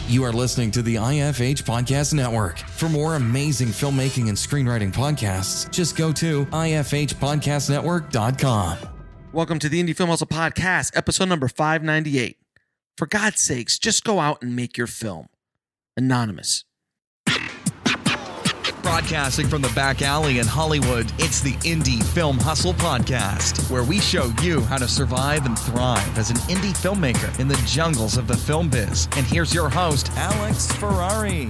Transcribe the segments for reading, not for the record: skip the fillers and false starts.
You are listening to the IFH Podcast Network. For more amazing filmmaking and screenwriting podcasts, just go to ifhpodcastnetwork.com. Welcome to the Indie Film Hustle Podcast, episode number 598. For God's sakes, just go out and make your film. Anonymous. Broadcasting from the back alley in Hollywood, it's the Indie Film Hustle Podcast, where we show you how to survive and thrive as an indie filmmaker in the jungles of the film biz. And here's your host, Alex Ferrari.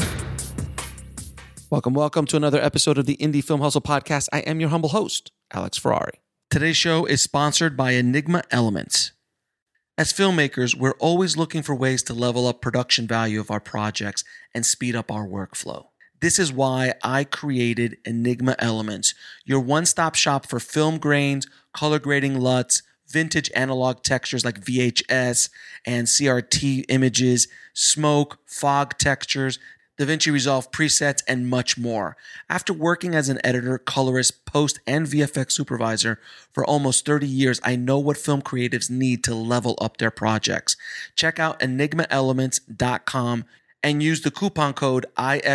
Welcome to another episode of the Indie Film Hustle Podcast. I am your humble host, Alex Ferrari. Today's show is sponsored by Enigma Elements. As filmmakers, we're always looking for ways to level up production value of our projects and speed up our workflow. This is why I created Enigma Elements, your one-stop shop for film grains, color grading LUTs, vintage analog textures like VHS and CRT images, smoke, fog textures, DaVinci Resolve presets, and much more. After working as an editor, colorist, post, and VFX supervisor for almost 30 years, I know what film creatives need to level up their projects. Check out enigmaelements.com and use the coupon code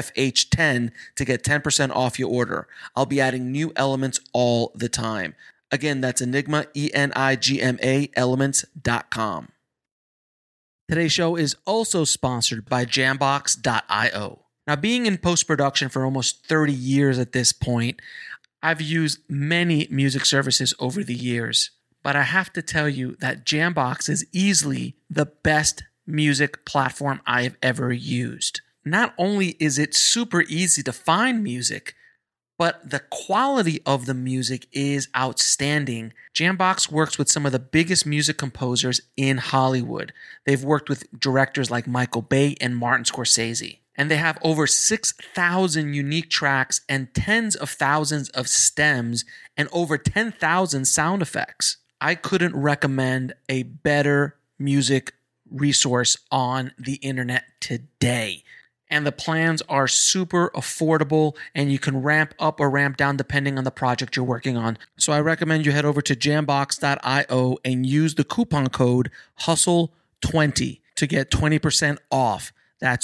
IFH10 to get 10% off your order. I'll be adding new elements all the time. Again, that's Enigma, ENIGMA, elements.com. Today's show is also sponsored by Jambox.io. Now, being in post-production for almost 30 years at this point, I've used many music services over the years, but I have to tell you that Jambox is easily the best music platform I've ever used. Not only is it super easy to find music, but the quality of the music is outstanding. Jambox works with some of the biggest music composers in Hollywood. They've worked with directors like Michael Bay and Martin Scorsese. And they have over 6,000 unique tracks and tens of thousands of stems and over 10,000 sound effects. I couldn't recommend a better music resource on the internet today. And the plans are super affordable, and you can ramp up or ramp down depending on the project you're working on. So I recommend you head over to jambox.io and use the coupon code HUSTLE20 to get 20% off. That's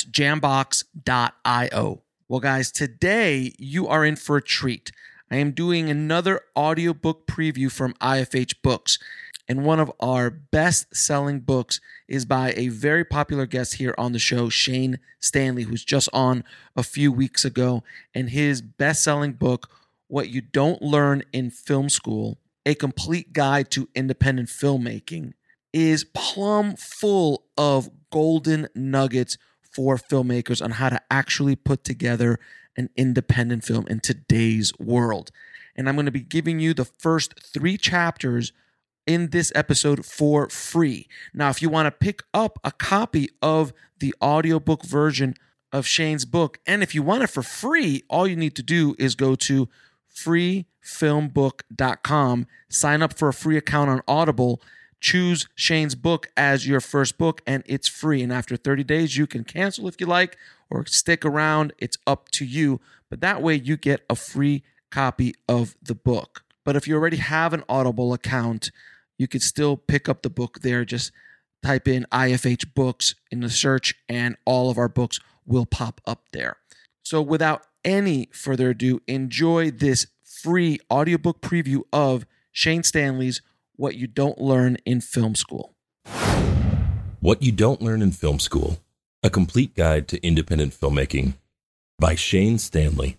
jambox.io. Well, guys, today you are in for a treat. I am doing another audiobook preview from IFH Books. And one of our best-selling books is by a very popular guest here on the show, Shane Stanley, who's just on a few weeks ago. And his best-selling book, What You Don't Learn in Film School, A Complete Guide to Independent Filmmaking, is plumb full of golden nuggets for filmmakers on how to actually put together an independent film in today's world. And I'm going to be giving you the first 3 chapters in this episode for free. Now, if you want to pick up a copy of the audiobook version of Shane's book, and if you want it for free, all you need to do is go to freefilmbook.com, sign up for a free account on Audible, choose Shane's book as your first book, and it's free. And after 30 days, you can cancel if you like or stick around. It's up to you. But that way you get a free copy of the book. But if you already have an Audible account, you could still pick up the book there. Just type in IFH Books in the search and all of our books will pop up there. So without any further ado, enjoy this free audiobook preview of Shane Stanley's What You Don't Learn in Film School. What You Don't Learn in Film School, A Complete Guide to Independent Filmmaking by Shane Stanley.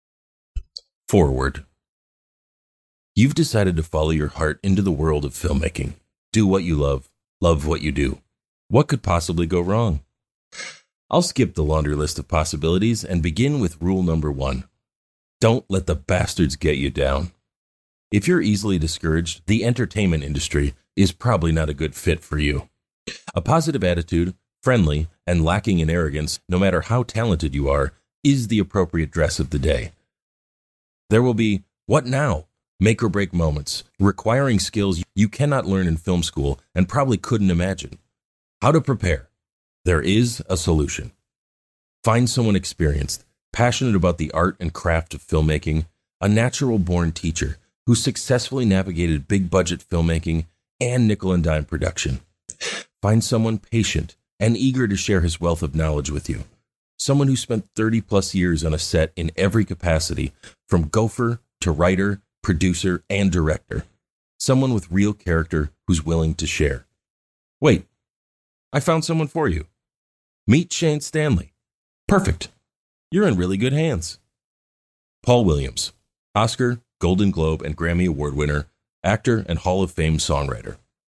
Forward. You've decided to follow your heart into the world of filmmaking. Do what you love what you do. What could possibly go wrong? I'll skip the laundry list of possibilities and begin with rule number 1. Don't let the bastards get you down. If you're easily discouraged, the entertainment industry is probably not a good fit for you. A positive attitude, friendly, and lacking in arrogance, no matter how talented you are, is the appropriate dress of the day. There will be, what now? Make or break moments, requiring skills you cannot learn in film school and probably couldn't imagine. How to prepare? There is a solution. Find someone experienced, passionate about the art and craft of filmmaking, a natural-born teacher who successfully navigated big-budget filmmaking and nickel-and-dime production. Find someone patient, and eager to share his wealth of knowledge with you. Someone who spent 30 plus years on a set in every capacity, from gopher to writer, producer, and director. Someone with real character who's willing to share. Wait, I found someone for you. Meet Shane Stanley. Perfect. You're in really good hands. Paul Williams, Oscar, Golden Globe, and Grammy Award winner, actor, and Hall of Fame songwriter.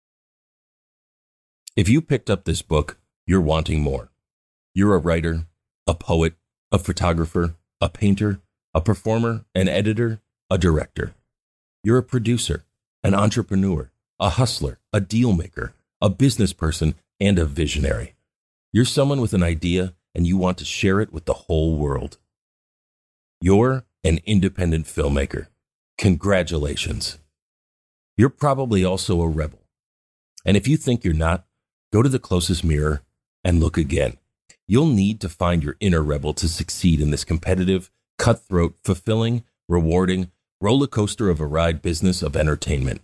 If you picked up this book, you're wanting more. You're a writer, a poet, a photographer, a painter, a performer, an editor, a director. You're a producer, an entrepreneur, a hustler, a deal maker, a business person, and a visionary. You're someone with an idea and you want to share it with the whole world. You're an independent filmmaker. Congratulations. You're probably also a rebel. And if you think you're not, go to the closest mirror and look again. You'll need to find your inner rebel to succeed in this competitive, cutthroat, fulfilling, rewarding, roller coaster of a ride business of entertainment.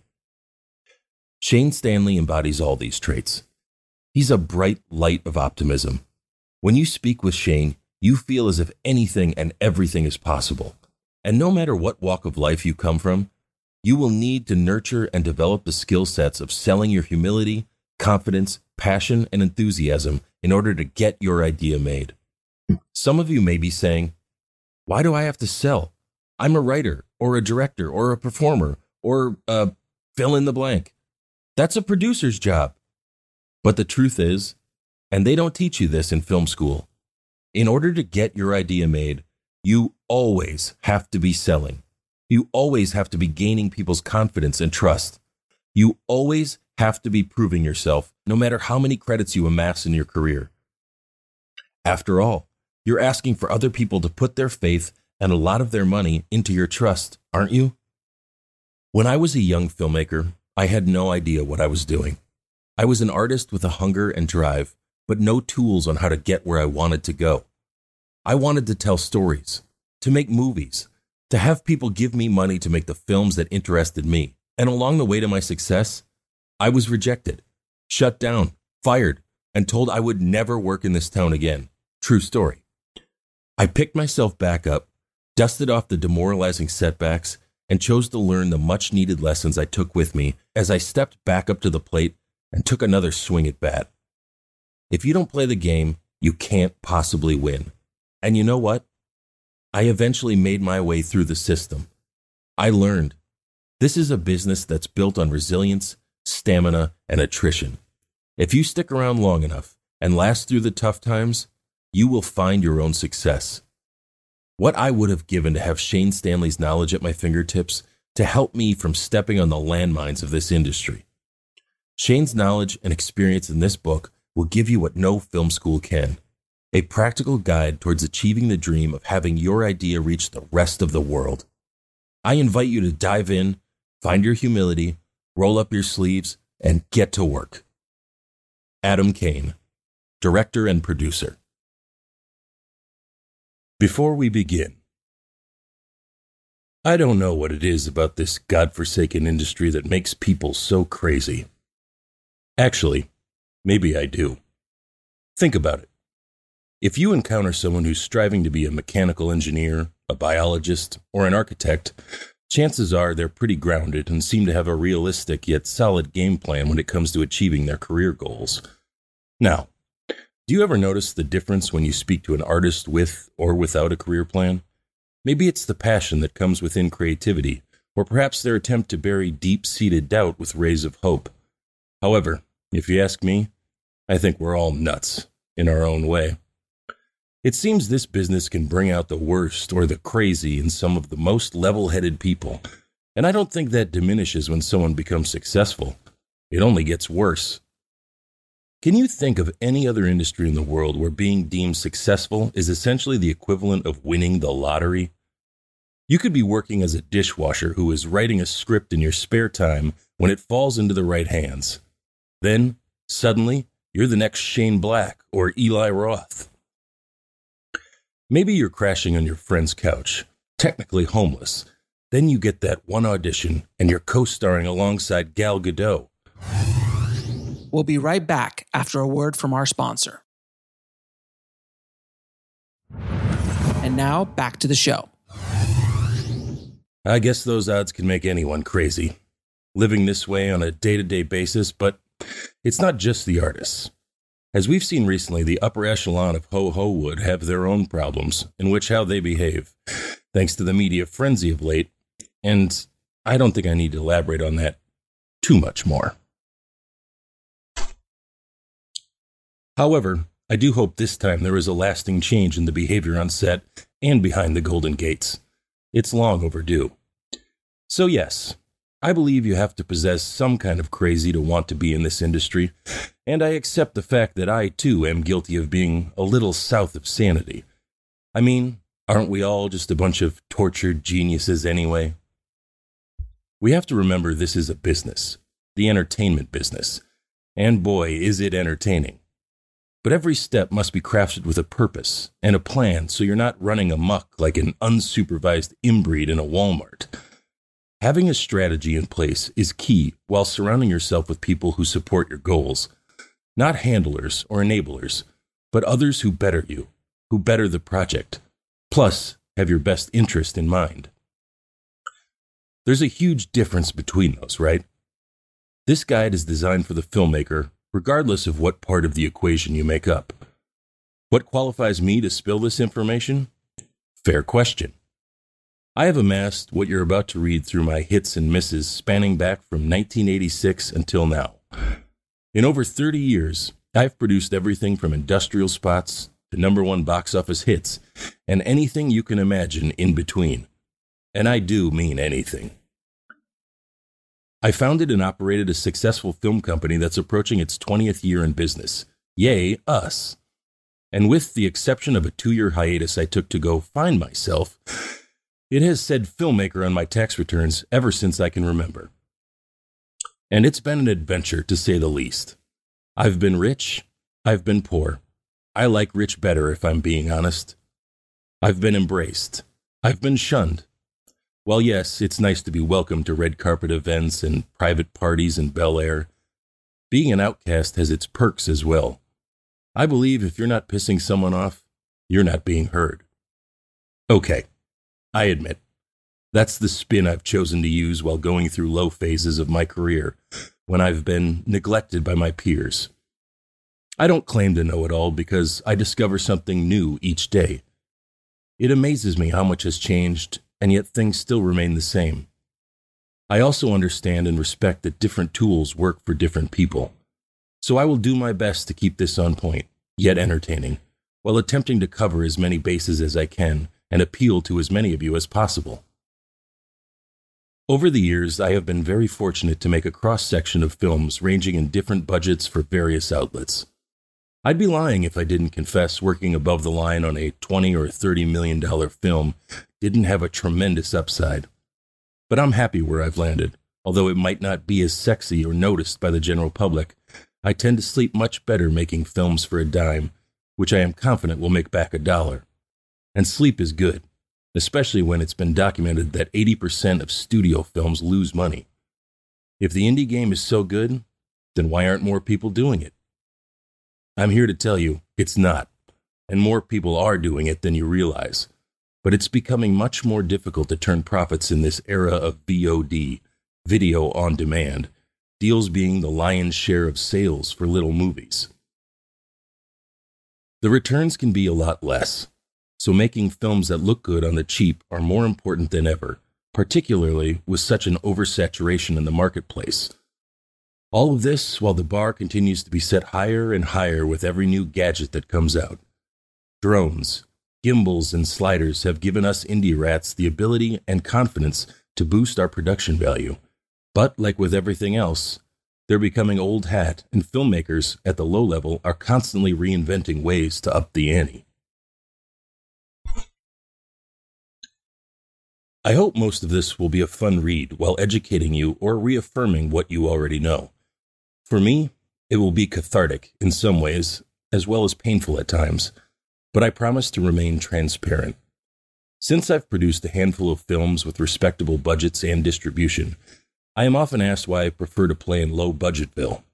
Shane Stanley embodies all these traits. He's a bright light of optimism. When you speak with Shane, you feel as if anything and everything is possible. And no matter what walk of life you come from, you will need to nurture and develop the skill sets of selling your humility, confidence, passion, and enthusiasm in order to get your idea made. Some of you may be saying, why do I have to sell? I'm a writer or a director or a performer or fill in the blank. That's a producer's job. But the truth is, and they don't teach you this in film school, in order to get your idea made, you always have to be selling. You always have to be gaining people's confidence and trust. You always have to be proving yourself, no matter how many credits you amass in your career. After all, you're asking for other people to put their faith and a lot of their money into your trust, aren't you? When I was a young filmmaker, I had no idea what I was doing. I was an artist with a hunger and drive, but no tools on how to get where I wanted to go. I wanted to tell stories, to make movies, to have people give me money to make the films that interested me. And along the way to my success, I was rejected, shut down, fired, and told I would never work in this town again. True story. I picked myself back up, dusted off the demoralizing setbacks, and chose to learn the much-needed lessons I took with me as I stepped back up to the plate and took another swing at bat. If you don't play the game, you can't possibly win. And you know what? I eventually made my way through the system. I learned. This is a business that's built on resilience, stamina, and attrition. If you stick around long enough and last through the tough times, you will find your own success. What I would have given to have Shane Stanley's knowledge at my fingertips to help me from stepping on the landmines of this industry. Shane's knowledge and experience in this book will give you what no film school can. A practical guide towards achieving the dream of having your idea reach the rest of the world. I invite you to dive in, find your humility, roll up your sleeves, and get to work. Adam Kane, director and producer. Before we begin, I don't know what it is about this godforsaken industry that makes people so crazy. Actually, maybe I do. Think about it. If you encounter someone who's striving to be a mechanical engineer, a biologist, or an architect, chances are they're pretty grounded and seem to have a realistic yet solid game plan when it comes to achieving their career goals. Now, do you ever notice the difference when you speak to an artist with or without a career plan? Maybe it's the passion that comes within creativity, or perhaps their attempt to bury deep-seated doubt with rays of hope. However, if you ask me, I think we're all nuts in our own way. It seems this business can bring out the worst or the crazy in some of the most level-headed people, and I don't think that diminishes when someone becomes successful. It only gets worse. Can you think of any other industry in the world where being deemed successful is essentially the equivalent of winning the lottery? You could be working as a dishwasher who is writing a script in your spare time when it falls into the right hands. Then, suddenly, you're the next Shane Black or Eli Roth. Maybe you're crashing on your friend's couch, technically homeless. Then you get that one audition and you're co-starring alongside Gal Gadot. We'll be right back after a word from our sponsor. And now, back to the show. I guess those odds can make anyone crazy, living this way on a day-to-day basis, but it's not just the artists. As we've seen recently, the upper echelon of ho-ho wood have their own problems in which how they behave, thanks to the media frenzy of late, and I don't think I need to elaborate on that too much more. However, I do hope this time there is a lasting change in the behavior on set and behind the Golden Gates. It's long overdue. So yes, I believe you have to possess some kind of crazy to want to be in this industry, and I accept the fact that I too am guilty of being a little south of sanity. I mean, aren't we all just a bunch of tortured geniuses anyway? We have to remember this is a business, the entertainment business, and boy, is it entertaining. But every step must be crafted with a purpose and a plan so you're not running amok like an unsupervised inbreed in a Walmart. Having a strategy in place is key while surrounding yourself with people who support your goals. Not handlers or enablers, but others who better you, who better the project, plus have your best interest in mind. There's a huge difference between those, right? This guide is designed for the filmmaker, regardless of what part of the equation you make up. What qualifies me to spill this information? Fair question. I have amassed what you're about to read through my hits and misses spanning back from 1986 until now. In over 30 years, I've produced everything from industrial spots to #1 box office hits and anything you can imagine in between. And I do mean anything. I founded and operated a successful film company that's approaching its 20th year in business. Yay, us. And with the exception of a 2-year hiatus I took to go find myself, it has said filmmaker on my tax returns ever since I can remember. And it's been an adventure, to say the least. I've been rich, I've been poor. I like rich better, if I'm being honest. I've been embraced. I've been shunned. While yes, it's nice to be welcomed to red carpet events and private parties in Bel Air, being an outcast has its perks as well. I believe if you're not pissing someone off, you're not being heard. Okay, I admit, that's the spin I've chosen to use while going through low phases of my career, when I've been neglected by my peers. I don't claim to know it all because I discover something new each day. It amazes me how much has changed, and yet things still remain the same. I also understand and respect that different tools work for different people. So I will do my best to keep this on point, yet entertaining, while attempting to cover as many bases as I can and appeal to as many of you as possible. Over the years, I have been very fortunate to make a cross-section of films ranging in different budgets for various outlets. I'd be lying if I didn't confess working above the line on a $20 or $30 million film didn't have a tremendous upside. But I'm happy where I've landed. Although it might not be as sexy or noticed by the general public, I tend to sleep much better making films for a dime, which I am confident will make back $1. And sleep is good, especially when it's been documented that 80% of studio films lose money. If the indie game is so good, then why aren't more people doing it? I'm here to tell you, it's not, and more people are doing it than you realize. But it's becoming much more difficult to turn profits in this era of VOD, video on demand, deals being the lion's share of sales for little movies. The returns can be a lot less, so making films that look good on the cheap are more important than ever, particularly with such an oversaturation in the marketplace. All of this while the bar continues to be set higher and higher with every new gadget that comes out. Drones, gimbals, and sliders have given us indie rats the ability and confidence to boost our production value. But like with everything else, they're becoming old hat, and filmmakers at the low level are constantly reinventing ways to up the ante. I hope most of this will be a fun read while educating you or reaffirming what you already know. For me, it will be cathartic in some ways, as well as painful at times, but I promise to remain transparent. Since I've produced a handful of films with respectable budgets and distribution, I am often asked why I prefer to play in low-budgetville.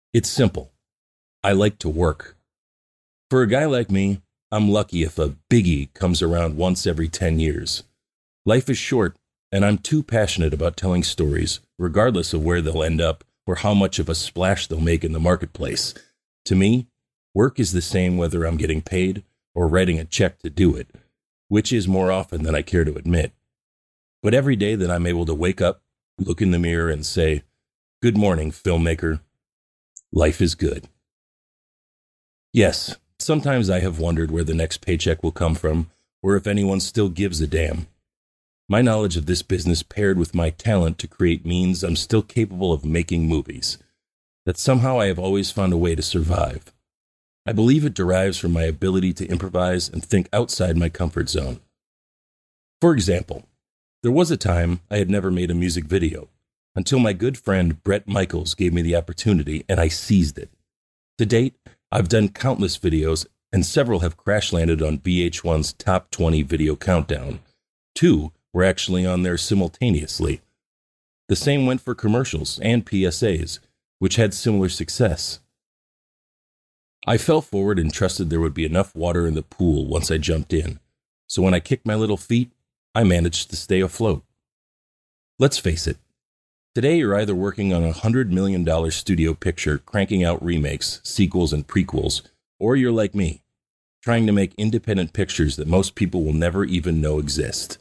It's simple. I like to work. For a guy like me, I'm lucky if a biggie comes around once every 10 years. Life is short, and I'm too passionate about telling stories, regardless of where they'll end up or how much of a splash they'll make in the marketplace. To me, work is the same whether I'm getting paid or writing a check to do it, which is more often than I care to admit. But every day that I'm able to wake up, look in the mirror, and say, "Good morning, filmmaker," life is good. Yes, sometimes I have wondered where the next paycheck will come from, or if anyone still gives a damn. My knowledge of this business paired with my talent to create means I'm still capable of making movies. That somehow I have always found a way to survive. I believe it derives from my ability to improvise and think outside my comfort zone. For example, there was a time I had never made a music video, until my good friend Brett Michaels gave me the opportunity and I seized it. To date, I've done countless videos and several have crash landed on VH1's Top 20 Video Countdown. 2 were actually on there simultaneously. The same went for commercials and PSAs, which had similar success. I fell forward and trusted there would be enough water in the pool once I jumped in, so when I kicked my little feet, I managed to stay afloat. Let's face it, today you're either working on a $100 million studio picture cranking out remakes, sequels, and prequels, or you're like me, trying to make independent pictures that most people will never even know exist.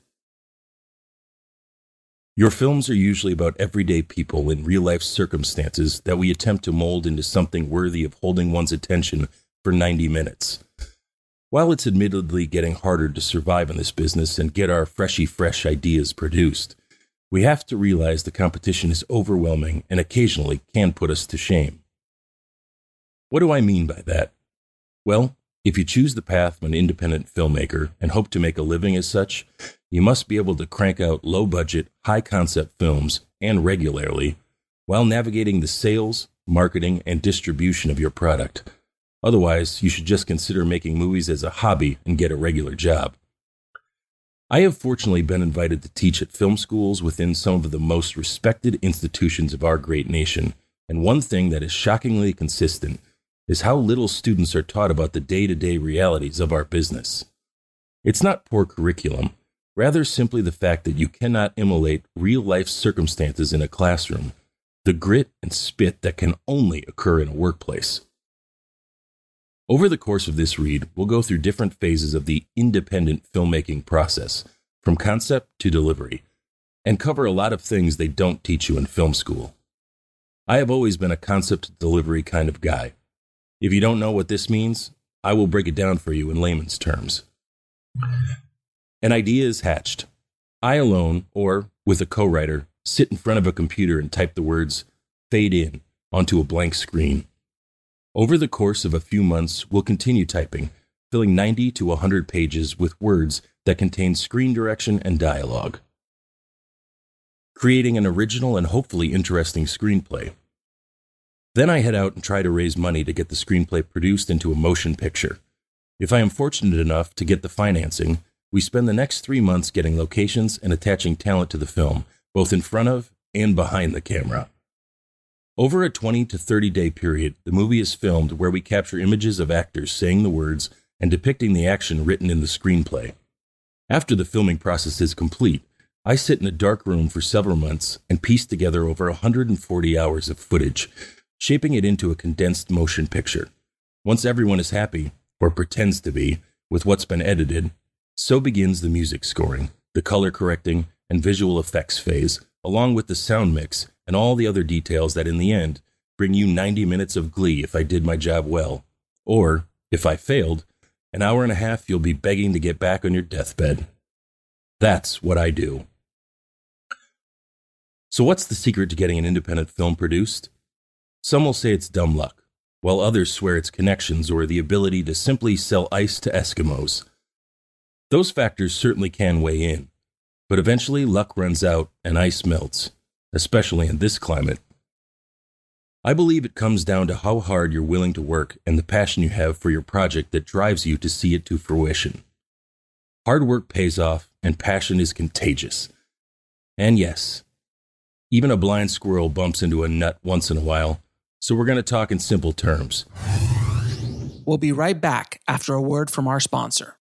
Your films are usually about everyday people in real-life circumstances that we attempt to mold into something worthy of holding one's attention for 90 minutes. While it's admittedly getting harder to survive in this business and get our fresh ideas produced, we have to realize the competition is overwhelming and occasionally can put us to shame. What do I mean by that? Well, if you choose the path of an independent filmmaker and hope to make a living as such, you must be able to crank out low-budget, high-concept films, and regularly, while navigating the sales, marketing, and distribution of your product. Otherwise, you should just consider making movies as a hobby and get a regular job. I have fortunately been invited to teach at film schools within some of the most respected institutions of our great nation, and one thing that is shockingly consistent is how little students are taught about the day-to-day realities of our business. It's not poor curriculum, rather simply the fact that you cannot emulate real-life circumstances in a classroom, the grit and spit that can only occur in a workplace. Over the course of this read, we'll go through different phases of the independent filmmaking process, from concept to delivery, and cover a lot of things they don't teach you in film school. I have always been a concept delivery kind of guy. If you don't know what this means, I will break it down for you in layman's terms. An idea is hatched. I alone, or with a co-writer, sit in front of a computer and type the words "fade in" onto a blank screen. Over the course of a few months, we'll continue typing, filling 90 to 100 pages with words that contain screen direction and dialogue. Creating an original and hopefully interesting screenplay. Then I head out and try to raise money to get the screenplay produced into a motion picture. If I am fortunate enough to get the financing, we spend the next 3 months getting locations and attaching talent to the film, both in front of and behind the camera. Over a 20 to 30 day period, the movie is filmed where we capture images of actors saying the words and depicting the action written in the screenplay. After the filming process is complete, I sit in a dark room for several months and piece together over 140 hours of footage, shaping it into a condensed motion picture. Once everyone is happy, or pretends to be, with what's been edited, so begins the music scoring, the color correcting, and visual effects phase, along with the sound mix and all the other details that in the end bring you 90 minutes of glee if I did my job well. Or, if I failed, an hour and a half you'll be begging to get back on your deathbed. That's what I do. So what's the secret to getting an independent film produced? Some will say it's dumb luck, while others swear it's connections or the ability to simply sell ice to Eskimos. Those factors certainly can weigh in, but eventually luck runs out and ice melts, especially in this climate. I believe it comes down to how hard you're willing to work and the passion you have for your project that drives you to see it to fruition. Hard work pays off, and passion is contagious. And yes, even a blind squirrel bumps into a nut once in a while, So we're going to talk in simple terms. We'll be right back after a word from our sponsor.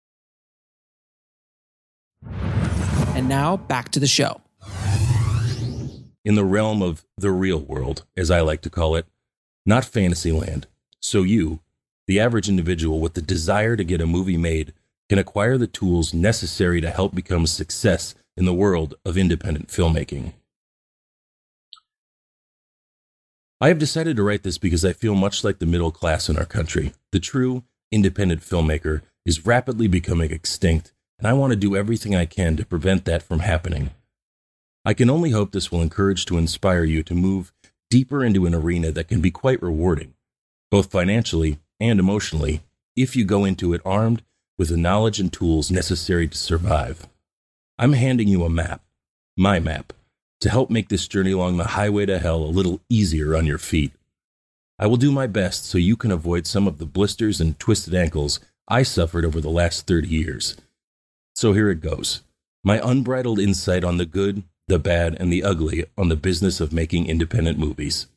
And now, back to the show. In the realm of the real world, as I like to call it, not Fantasyland. So you, the average individual with the desire to get a movie made, can acquire the tools necessary to help become a success in the world of independent filmmaking. I have decided to write this because I feel much like the middle class in our country. The true independent filmmaker is rapidly becoming extinct, and I want to do everything I can to prevent that from happening. I can only hope this will encourage to inspire you to move deeper into an arena that can be quite rewarding, both financially and emotionally, if you go into it armed with the knowledge and tools necessary to survive. I'm handing you a map, my map, to help make this journey along the highway to hell a little easier on your feet. I will do my best so you can avoid some of the blisters and twisted ankles I suffered over the last 30 years. So here it goes. My unbridled insight on the good, the bad, and the ugly on the business of making independent movies.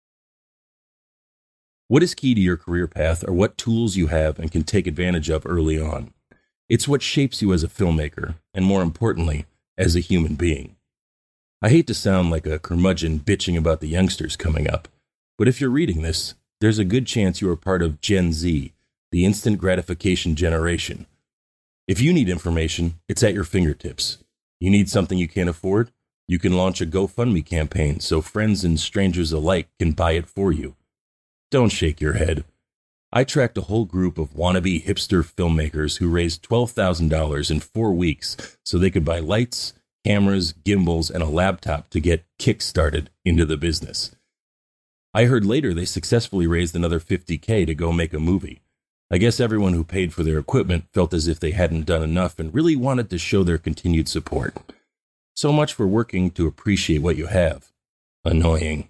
What is key to your career path are what tools you have and can take advantage of early on. It's what shapes you as a filmmaker, and more importantly, as a human being. I hate to sound like a curmudgeon bitching about the youngsters coming up, but if you're reading this, there's a good chance you are part of Gen Z, the instant gratification generation. If you need information, it's at your fingertips. You need something you can't afford? You can launch a GoFundMe campaign so friends and strangers alike can buy it for you. Don't shake your head. I tracked a whole group of wannabe hipster filmmakers who raised $12,000 in 4 weeks so they could buy lights, cameras, gimbals, and a laptop to get kick-started into the business. I heard later they successfully raised another $50K to go make a movie. I guess everyone who paid for their equipment felt as if they hadn't done enough and really wanted to show their continued support. So much for working to appreciate what you have. Annoying.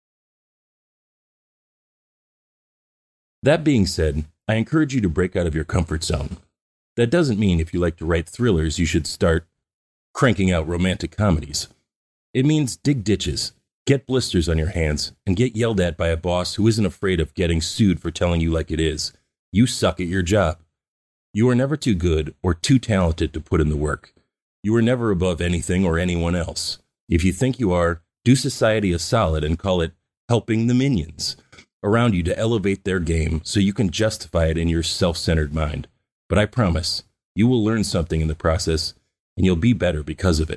That being said, I encourage you to break out of your comfort zone. That doesn't mean if you like to write thrillers, you should start cranking out romantic comedies. It means dig ditches, get blisters on your hands, and get yelled at by a boss who isn't afraid of getting sued for telling you like it is. You suck at your job. You are never too good or too talented to put in the work. You are never above anything or anyone else. If you think you are, do society a solid and call it helping the minions around you to elevate their game so you can justify it in your self-centered mind. But I promise, you will learn something in the process, and you'll be better because of it.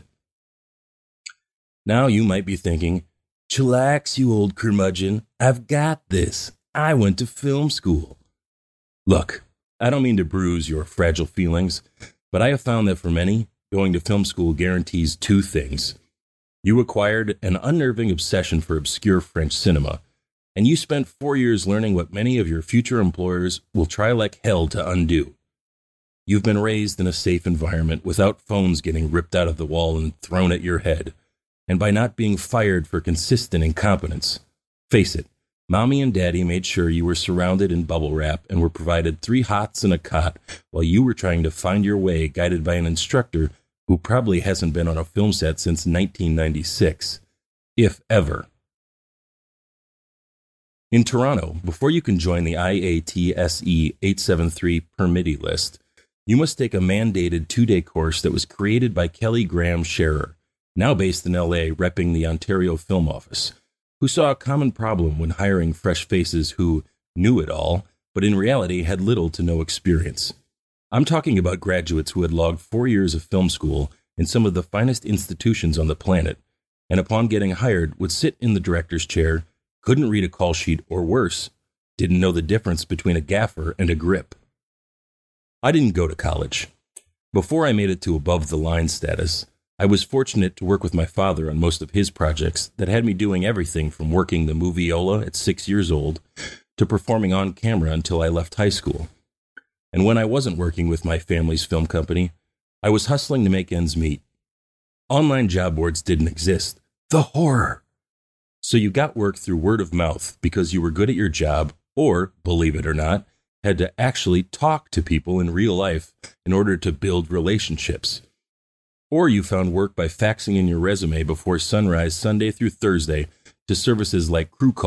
Now you might be thinking, chillax, you old curmudgeon. I've got this. I went to film school. Look, I don't mean to bruise your fragile feelings, but I have found that for many, going to film school guarantees two things. You acquired an unnerving obsession for obscure French cinema, and you spent 4 years learning what many of your future employers will try like hell to undo. You've been raised in a safe environment without phones getting ripped out of the wall and thrown at your head, and by not being fired for consistent incompetence. Face it, Mommy and Daddy made sure you were surrounded in bubble wrap and were provided 3 hots and a cot while you were trying to find your way guided by an instructor who probably hasn't been on a film set since 1996, if ever. In Toronto, before you can join the IATSE 873 permittee list, you must take a mandated 2-day course that was created by Kelly Graham Scherer, now based in LA repping the Ontario Film Office, who saw a common problem when hiring fresh faces who knew it all, but in reality had little to no experience. I'm talking about graduates who had logged 4 years of film school in some of the finest institutions on the planet, and upon getting hired would sit in the director's chair, couldn't read a call sheet, or worse, didn't know the difference between a gaffer and a grip. I didn't go to college. Before I made it to above-the-line status, I was fortunate to work with my father on most of his projects that had me doing everything from working the moviola at 6 years old to performing on camera until I left high school. And when I wasn't working with my family's film company, I was hustling to make ends meet. Online job boards didn't exist. The horror! So you got work through word of mouth because you were good at your job, or, believe it or not, had to actually talk to people in real life in order to build relationships. Or you found work by faxing in your resume before sunrise Sunday through Thursday to services like Crew Call,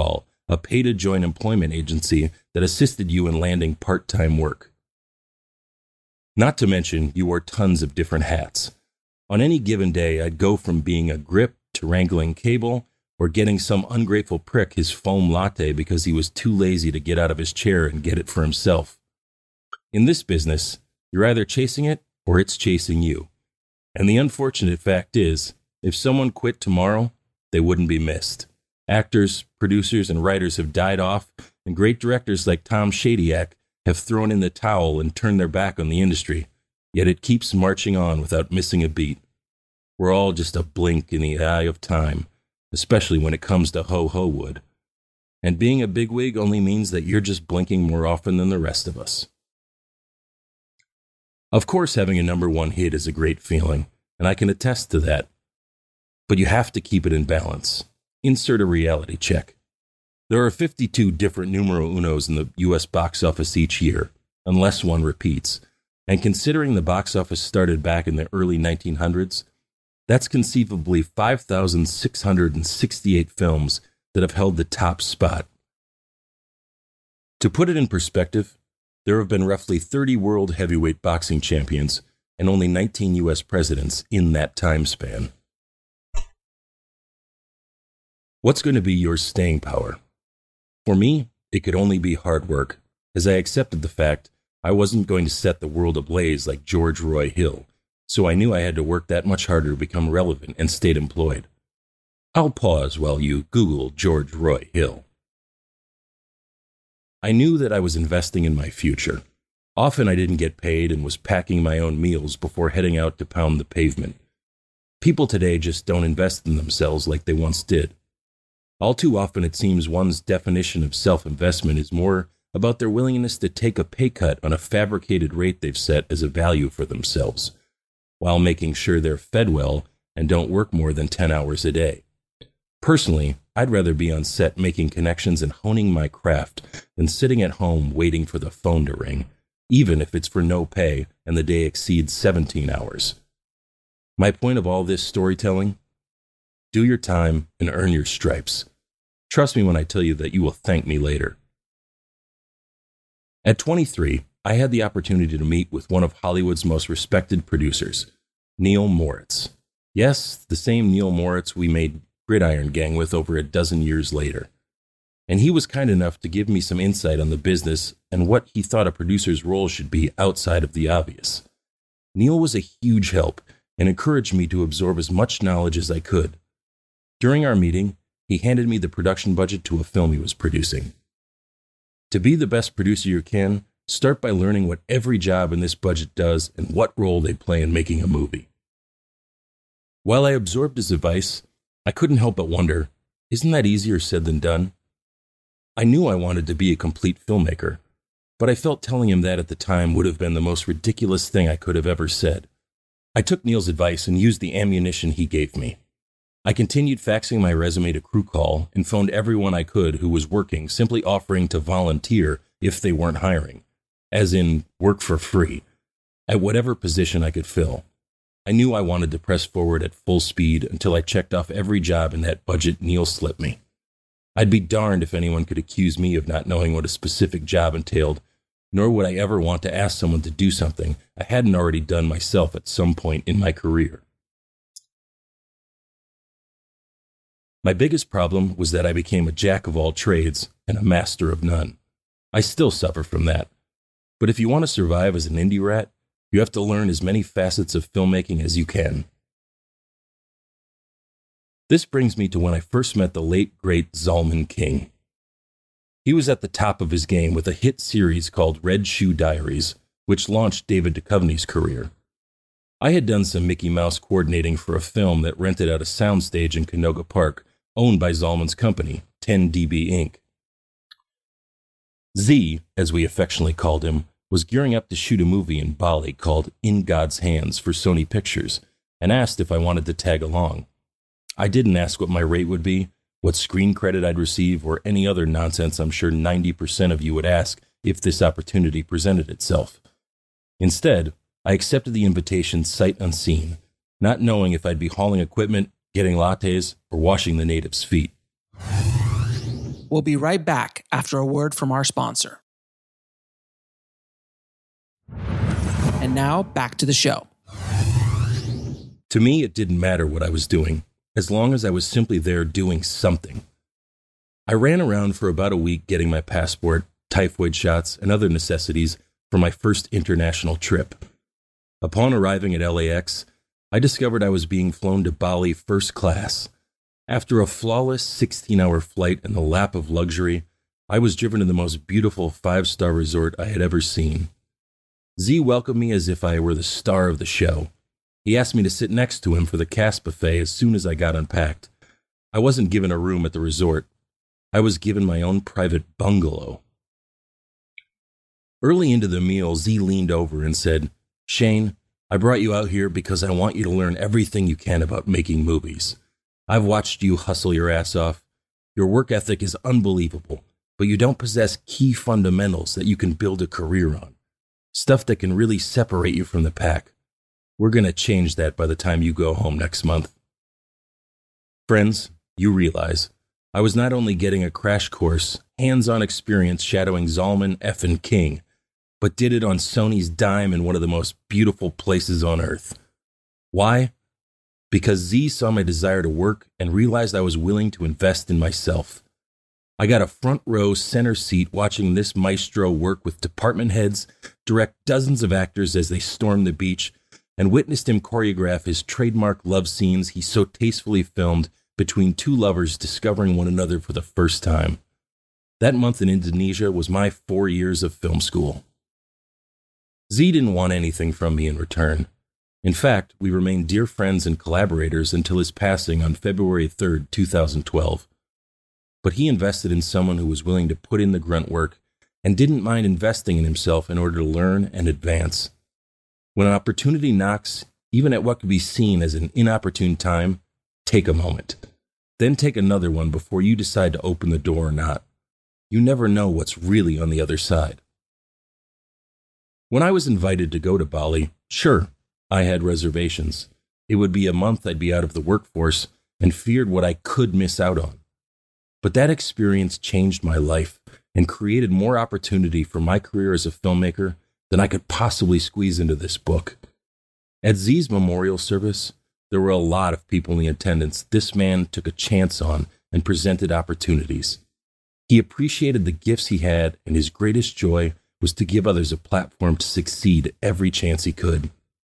a pay-to-join employment agency that assisted you in landing part-time work. Not to mention, you wore tons of different hats. On any given day, I'd go from being a grip to wrangling cable or getting some ungrateful prick his foam latte because he was too lazy to get out of his chair and get it for himself. In this business, you're either chasing it or it's chasing you. And the unfortunate fact is, if someone quit tomorrow, they wouldn't be missed. Actors, producers, and writers have died off, and great directors like Tom Shadyac have thrown in the towel and turned their back on the industry, yet it keeps marching on without missing a beat. We're all just a blink in the eye of time, especially when it comes to ho-ho wood. And being a bigwig only means that you're just blinking more often than the rest of us. Of course, having a number one hit is a great feeling, and I can attest to that. But you have to keep it in balance. Insert a reality check. There are 52 different numero unos in the U.S. box office each year, unless one repeats. And considering the box office started back in the early 1900s, that's conceivably 5,668 films that have held the top spot. To put it in perspective, there have been roughly 30 world heavyweight boxing champions and only 19 U.S. presidents in that time span. What's going to be your staying power? For me, it could only be hard work, as I accepted the fact I wasn't going to set the world ablaze like George Roy Hill, so I knew I had to work that much harder to become relevant and stay employed. I'll pause while you Google George Roy Hill. I knew that I was investing in my future. Often I didn't get paid and was packing my own meals before heading out to pound the pavement. People today just don't invest in themselves like they once did. All too often it seems one's definition of self-investment is more about their willingness to take a pay cut on a fabricated rate they've set as a value for themselves, while making sure they're fed well and don't work more than 10 hours a day. Personally, I'd rather be on set making connections and honing my craft than sitting at home waiting for the phone to ring, even if it's for no pay and the day exceeds 17 hours. My point of all this storytelling? Do your time and earn your stripes. Trust me when I tell you that you will thank me later. At 23, I had the opportunity to meet with one of Hollywood's most respected producers, Neil Moritz. Yes, the same Neil Moritz we made Gridiron Gang with over a dozen years later. And he was kind enough to give me some insight on the business and what he thought a producer's role should be outside of the obvious. Neil was a huge help and encouraged me to absorb as much knowledge as I could. During our meeting, he handed me the production budget to a film he was producing. To be the best producer you can, start by learning what every job in this budget does and what role they play in making a movie. While I absorbed his advice, I couldn't help but wonder, isn't that easier said than done? I knew I wanted to be a complete filmmaker, but I felt telling him that at the time would have been the most ridiculous thing I could have ever said. I took Neil's advice and used the ammunition he gave me. I continued faxing my resume to Crew Call and phoned everyone I could who was working, simply offering to volunteer if they weren't hiring, as in work for free, at whatever position I could fill. I knew I wanted to press forward at full speed until I checked off every job in that budget Neil slipped me. I'd be darned if anyone could accuse me of not knowing what a specific job entailed, nor would I ever want to ask someone to do something I hadn't already done myself at some point in my career. My biggest problem was that I became a jack of all trades and a master of none. I still suffer from that. But if you want to survive as an indie rat, you have to learn as many facets of filmmaking as you can. This brings me to when I first met the late, great Zalman King. He was at the top of his game with a hit series called Red Shoe Diaries, which launched David Duchovny's career. I had done some Mickey Mouse coordinating for a film that rented out a soundstage in Canoga Park, owned by Zalman's company, 10DB Inc. Z, as we affectionately called him, was gearing up to shoot a movie in Bali called In God's Hands for Sony Pictures, and asked if I wanted to tag along. I didn't ask what my rate would be, what screen credit I'd receive, or any other nonsense I'm sure 90% of you would ask if this opportunity presented itself. Instead, I accepted the invitation sight unseen, not knowing if I'd be hauling equipment, getting lattes, or washing the natives' feet. We'll be right back after a word from our sponsor. And now, back to the show. To me, it didn't matter what I was doing, as long as I was simply there doing something. I ran around for about a week getting my passport, typhoid shots, and other necessities for my first international trip. Upon arriving at LAX, I discovered I was being flown to Bali first class. After a flawless 16-hour flight in the lap of luxury, I was driven to the most beautiful 5-star resort I had ever seen. Z welcomed me as if I were the star of the show. He asked me to sit next to him for the cast buffet as soon as I got unpacked. I wasn't given a room at the resort. I was given my own private bungalow. Early into the meal, Z leaned over and said, "Shane, I brought you out here because I want you to learn everything you can about making movies. I've watched you hustle your ass off. Your work ethic is unbelievable, but you don't possess key fundamentals that you can build a career on. Stuff that can really separate you from the pack. We're going to change that by the time you go home next month." Friends, you realize I was not only getting a crash course, hands-on experience shadowing Zalman effing King, but did it on Sony's dime in one of the most beautiful places on earth. Why? Because Z saw my desire to work and realized I was willing to invest in myself. I got a front row center seat watching this maestro work with department heads, direct dozens of actors as they stormed the beach, and witnessed him choreograph his trademark love scenes he so tastefully filmed between two lovers discovering one another for the first time. That month in Indonesia was my 4 years of film school. Z didn't want anything from me in return. In fact, we remained dear friends and collaborators until his passing on February 3rd, 2012. But he invested in someone who was willing to put in the grunt work and didn't mind investing in himself in order to learn and advance. When an opportunity knocks, even at what could be seen as an inopportune time, take a moment. Then take another one before you decide to open the door or not. You never know what's really on the other side. When I was invited to go to Bali, sure, I had reservations. It would be a month I'd be out of the workforce and feared what I could miss out on. But that experience changed my life and created more opportunity for my career as a filmmaker than I could possibly squeeze into this book. At Z's memorial service, there were a lot of people in the attendance this man took a chance on and presented opportunities. He appreciated the gifts he had, and his greatest joy was to give others a platform to succeed every chance he could.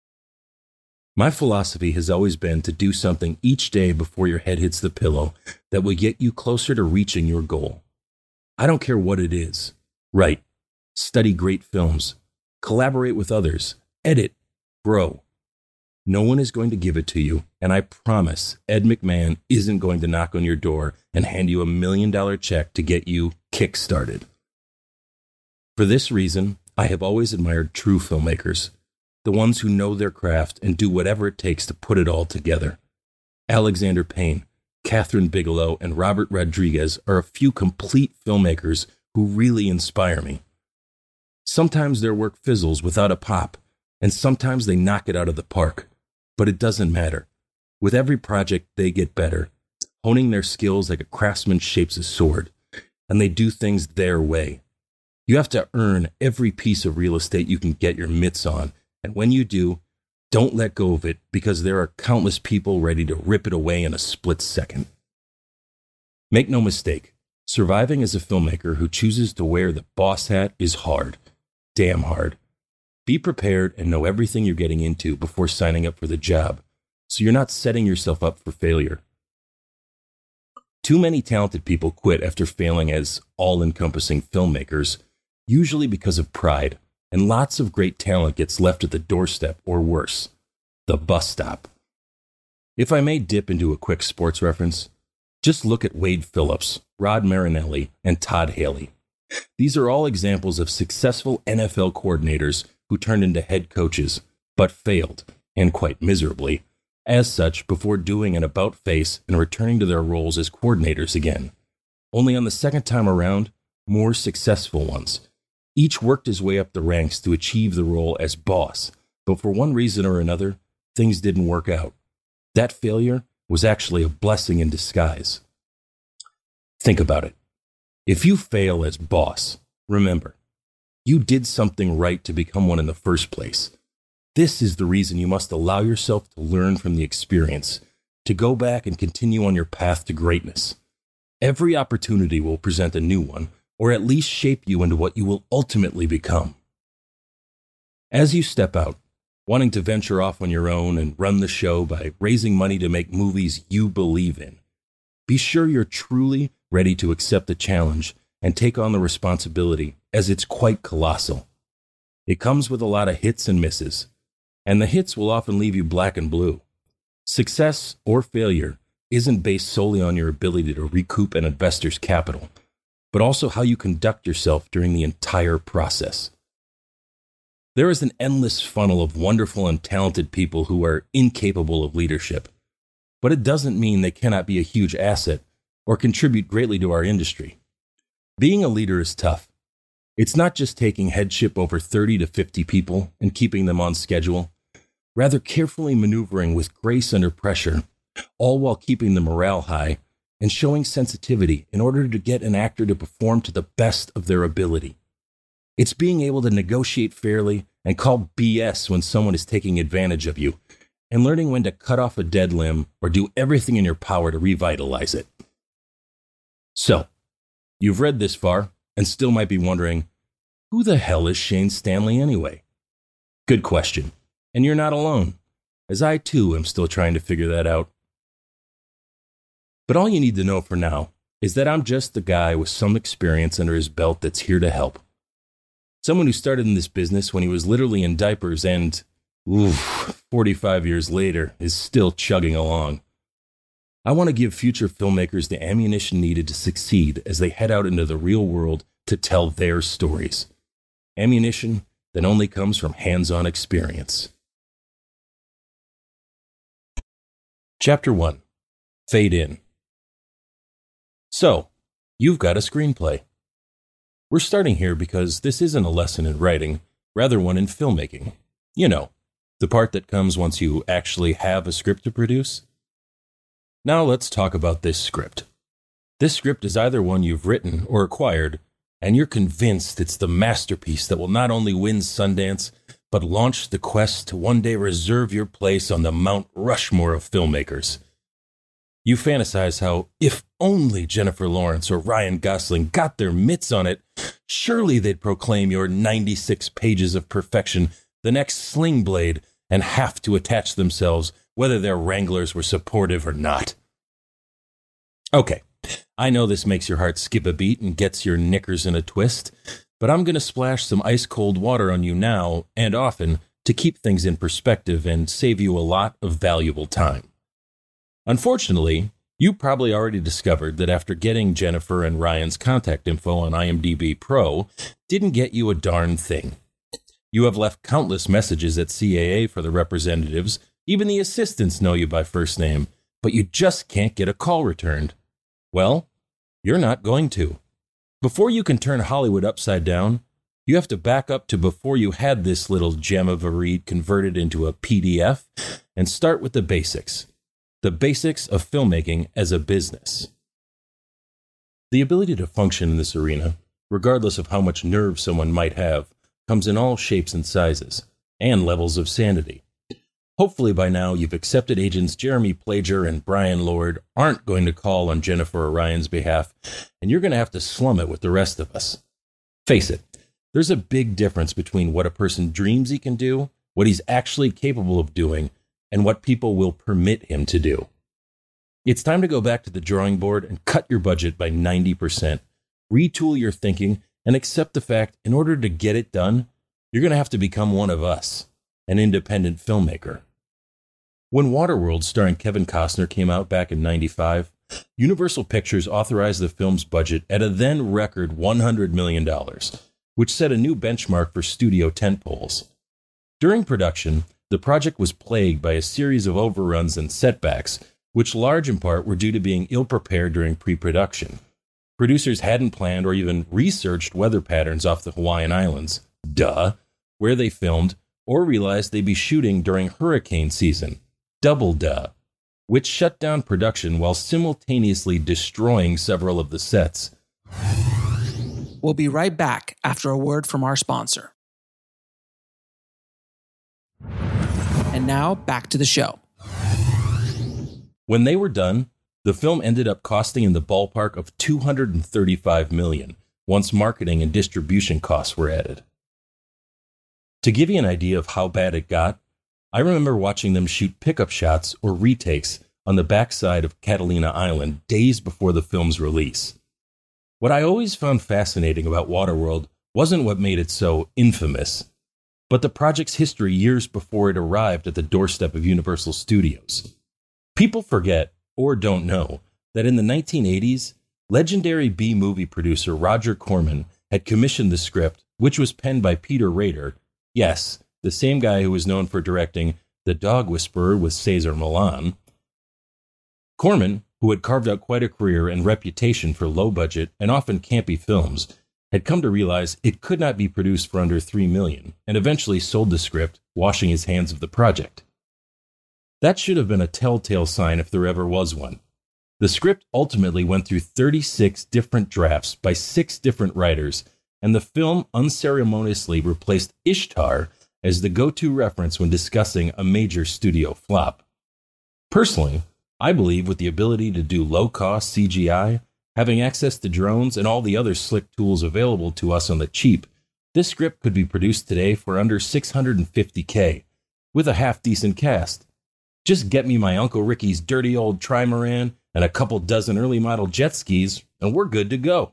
My philosophy has always been to do something each day before your head hits the pillow that will get you closer to reaching your goal. I don't care what it is. Write, study great films, collaborate with others, edit, grow. No one is going to give it to you, and I promise Ed McMahon isn't going to knock on your door and hand you $1 million check to get you kick-started. For this reason, I have always admired true filmmakers, the ones who know their craft and do whatever it takes to put it all together. Alexander Payne, Catherine Bigelow, and Robert Rodriguez are a few complete filmmakers who really inspire me. Sometimes their work fizzles without a pop, and sometimes they knock it out of the park. But it doesn't matter. With every project, they get better, honing their skills like a craftsman shapes a sword, and they do things their way. You have to earn every piece of real estate you can get your mitts on, and when you do, don't let go of it because there are countless people ready to rip it away in a split second. Make no mistake, surviving as a filmmaker who chooses to wear the boss hat is hard. Damn hard. Be prepared and know everything you're getting into before signing up for the job, so you're not setting yourself up for failure. Too many talented people quit after failing as all-encompassing filmmakers, usually because of pride, and lots of great talent gets left at the doorstep or worse, the bus stop. If I may dip into a quick sports reference, just look at Wade Phillips, Rod Marinelli, and Todd Haley. These are all examples of successful NFL coordinators who turned into head coaches, but failed, and quite miserably, as such before doing an about-face and returning to their roles as coordinators again. Only on the second time around, more successful ones. Each worked his way up the ranks to achieve the role as boss, but for one reason or another, things didn't work out. That failure was actually a blessing in disguise. Think about it. If you fail as boss, remember, you did something right to become one in the first place. This is the reason you must allow yourself to learn from the experience, to go back and continue on your path to greatness. Every opportunity will present a new one, or at least shape you into what you will ultimately become. As you step out, wanting to venture off on your own and run the show by raising money to make movies you believe in, be sure you're truly ready to accept the challenge and take on the responsibility, as it's quite colossal. It comes with a lot of hits and misses, and the hits will often leave you black and blue. Success or failure isn't based solely on your ability to recoup an investor's capital, but also how you conduct yourself during the entire process. There is an endless funnel of wonderful and talented people who are incapable of leadership, but it doesn't mean they cannot be a huge asset or contribute greatly to our industry. Being a leader is tough. It's not just taking headship over 30 to 50 people and keeping them on schedule, rather carefully maneuvering with grace under pressure, all while keeping the morale high and showing sensitivity in order to get an actor to perform to the best of their ability. It's being able to negotiate fairly and call BS when someone is taking advantage of you, and learning when to cut off a dead limb or do everything in your power to revitalize it. So, you've read this far and still might be wondering, who the hell is Shane Stanley anyway? Good question, and you're not alone, as I too am still trying to figure that out. But all you need to know for now is that I'm just the guy with some experience under his belt that's here to help. Someone who started in this business when he was literally in diapers and, 45 years later, is still chugging along. I want to give future filmmakers the ammunition needed to succeed as they head out into the real world to tell their stories. Ammunition that only comes from hands-on experience. Chapter 1. Fade in. So, you've got a screenplay. We're starting here because this isn't a lesson in writing, rather one in filmmaking. You know, the part that comes once you actually have a script to produce. Now let's talk about this script. This script is either one you've written or acquired, and you're convinced it's the masterpiece that will not only win Sundance, but launch the quest to one day reserve your place on the Mount Rushmore of filmmakers. You fantasize how, if only Jennifer Lawrence or Ryan Gosling got their mitts on it, surely they'd proclaim your 96 pages of perfection the next Sling Blade and have to attach themselves whether their wranglers were supportive or not. Okay, I know this makes your heart skip a beat and gets your knickers in a twist, but I'm going to splash some ice-cold water on you now and often to keep things in perspective and save you a lot of valuable time. Unfortunately, you probably already discovered that after getting Jennifer and Ryan's contact info on IMDb Pro didn't get you a darn thing. You have left countless messages at CAA for the representatives, even the assistants know you by first name, but you just can't get a call returned. Well, you're not going to. Before you can turn Hollywood upside down, you have to back up to before you had this little gem of a read converted into a PDF and start with the basics. The basics of filmmaking as a business. The ability to function in this arena, regardless of how much nerve someone might have, comes in all shapes and sizes, and levels of sanity. Hopefully by now you've accepted agents Jeremy Plager and Brian Lord aren't going to call on Jennifer or Ryan's behalf, and you're going to have to slum it with the rest of us. Face it, there's a big difference between what a person dreams he can do, what he's actually capable of doing, and what people will permit him to do. It's time to go back to the drawing board and cut your budget by 90%, retool your thinking, and accept the fact in order to get it done, you're going to have to become one of us, an independent filmmaker. When Waterworld starring Kevin Costner came out back in '95, Universal Pictures authorized the film's budget at a then record $100 million, which set a new benchmark for studio tentpoles. During production, the project was plagued by a series of overruns and setbacks, which large in part were due to being ill-prepared during pre-production. Producers hadn't planned or even researched weather patterns off the Hawaiian Islands, where they filmed, or realized they'd be shooting during hurricane season, which shut down production while simultaneously destroying several of the sets. We'll be right back after a word from our sponsor. And now, back to the show. When they were done, the film ended up costing in the ballpark of $235 million once marketing and distribution costs were added. To give you an idea of how bad it got, I remember watching them shoot pickup shots or retakes on the backside of Catalina Island days before the film's release. What I always found fascinating about Waterworld wasn't what made it so infamous, but the project's history years before it arrived at the doorstep of Universal Studios. People forget, or don't know, that in the 1980s, legendary B-movie producer Roger Corman had commissioned the script, which was penned by Peter Rader, yes, the same guy who was known for directing The Dog Whisperer with Cesar Millan. Corman, who had carved out quite a career and reputation for low-budget and often campy films, had come to realize it could not be produced for under $3 million, and eventually sold the script, washing his hands of the project. That should have been a telltale sign if there ever was one. The script ultimately went through 36 different drafts by 6 different writers, and the film unceremoniously replaced Ishtar as the go-to reference when discussing a major studio flop. Personally, I believe with the ability to do low-cost CGI, having access to drones and all the other slick tools available to us on the cheap, this script could be produced today for under $650K, with a half-decent cast. Just get me my Uncle Ricky's dirty old trimaran and a couple dozen early model jet skis, and we're good to go.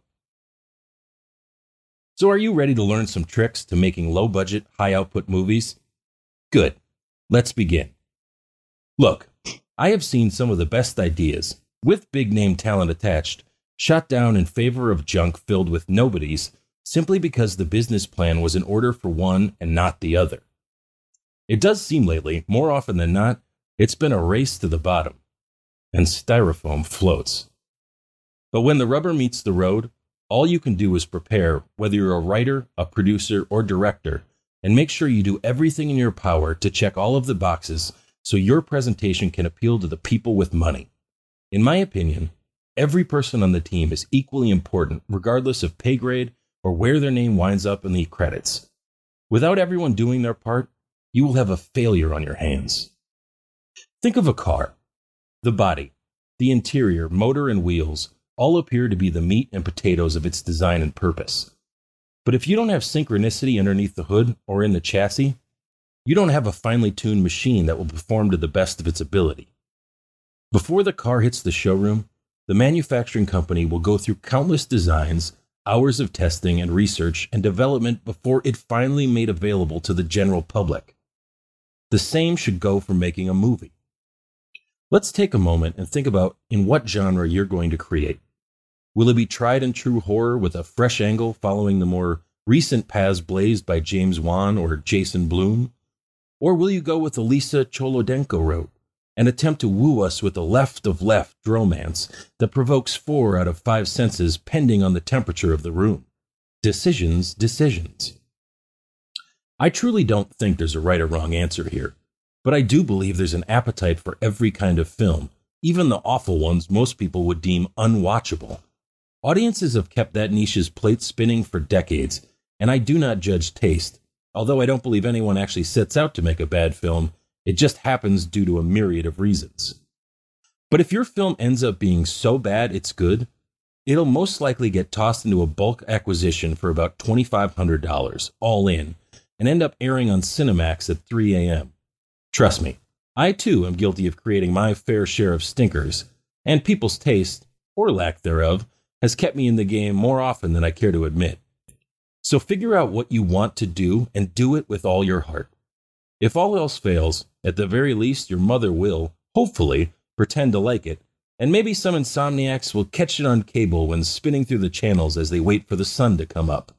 So are you ready to learn some tricks to making low-budget, high-output movies? Good. Let's begin. Look, I have seen some of the best ideas, with big-name talent attached, shot down in favor of junk filled with nobodies simply because the business plan was in order for one and not the other. It does seem lately, more often than not, it's been a race to the bottom, and styrofoam floats. But when the rubber meets the road, all you can do is prepare, whether you're a writer, a producer, or director, and make sure you do everything in your power to check all of the boxes so your presentation can appeal to the people with money. In my opinion, every person on the team is equally important, regardless of pay grade or where their name winds up in the credits. Without everyone doing their part, you will have a failure on your hands. Think of a car. The body, the interior, motor, and wheels all appear to be the meat and potatoes of its design and purpose. But if you don't have synchronicity underneath the hood or in the chassis, you don't have a finely tuned machine that will perform to the best of its ability. Before the car hits the showroom, the manufacturing company will go through countless designs, hours of testing and research and development before it finally made available to the general public. The same should go for making a movie. Let's take a moment and think about in what genre you're going to create. Will it be tried and true horror with a fresh angle following the more recent paths blazed by James Wan or Jason Blum? Or will you go with the Lisa Cholodenko route and attempt to woo us with a left of left romance that provokes 4 out of 5 senses pending on the temperature of the room? Decisions. I truly don't think there's a right or wrong answer here, but I do believe there's an appetite for every kind of film, even the awful ones most people would deem unwatchable. Audiences have kept that niche's plate spinning for decades, and I do not judge taste, although I don't believe anyone actually sets out to make a bad film. It just happens due to a myriad of reasons. But if your film ends up being so bad it's good, it'll most likely get tossed into a bulk acquisition for about $2,500, all in, and end up airing on Cinemax at 3 a.m. Trust me, I too am guilty of creating my fair share of stinkers, and people's taste, or lack thereof, has kept me in the game more often than I care to admit. So figure out what you want to do and do it with all your heart. If all else fails, at the very least your mother will, hopefully, pretend to like it, and maybe some insomniacs will catch it on cable when spinning through the channels as they wait for the sun to come up.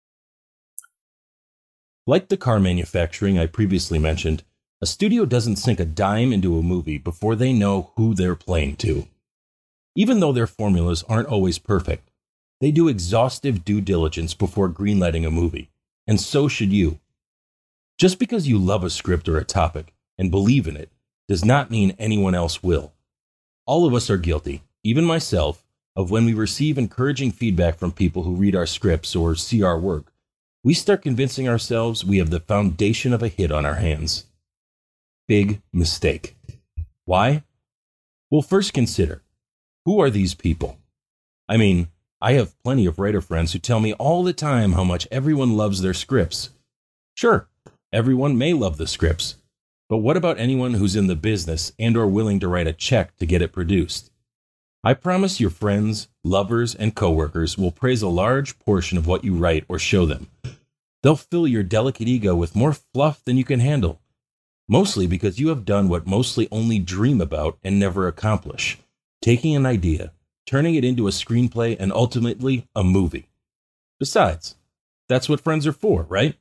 Like the car manufacturing I previously mentioned, a studio doesn't sink a dime into a movie before they know who they're playing to. Even though their formulas aren't always perfect, they do exhaustive due diligence before greenlighting a movie, and so should you. Just because you love a script or a topic and believe in it does not mean anyone else will. All of us are guilty, even myself, of when we receive encouraging feedback from people who read our scripts or see our work, we start convincing ourselves we have the foundation of a hit on our hands. Big mistake. Why? Well, first consider, who are these people? I mean, I have plenty of writer friends who tell me all the time how much everyone loves their scripts. Sure, everyone may love the scripts, but what about anyone who's in the business and or willing to write a check to get it produced? I promise your friends, lovers, and coworkers will praise a large portion of what you write or show them. They'll fill your delicate ego with more fluff than you can handle, mostly because you have done what mostly only dream about and never accomplish, taking an idea, turning it into a screenplay, and ultimately a movie. Besides, that's what friends are for, right?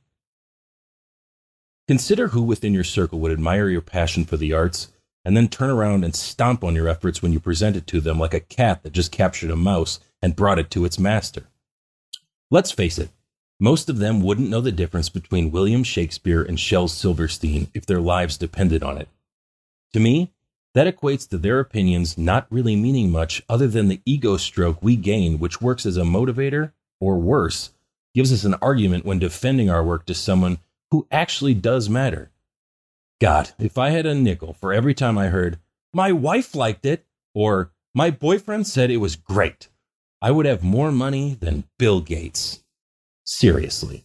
Consider who within your circle would admire your passion for the arts and then turn around and stomp on your efforts when you present it to them like a cat that just captured a mouse and brought it to its master. Let's face it, most of them wouldn't know the difference between William Shakespeare and Shel Silverstein if their lives depended on it. To me, that equates to their opinions not really meaning much other than the ego stroke we gain, which works as a motivator, or worse, gives us an argument when defending our work to someone who actually does matter. God, if I had a nickel for every time I heard, "My wife liked it," or "My boyfriend said it was great," I would have more money than Bill Gates. Seriously.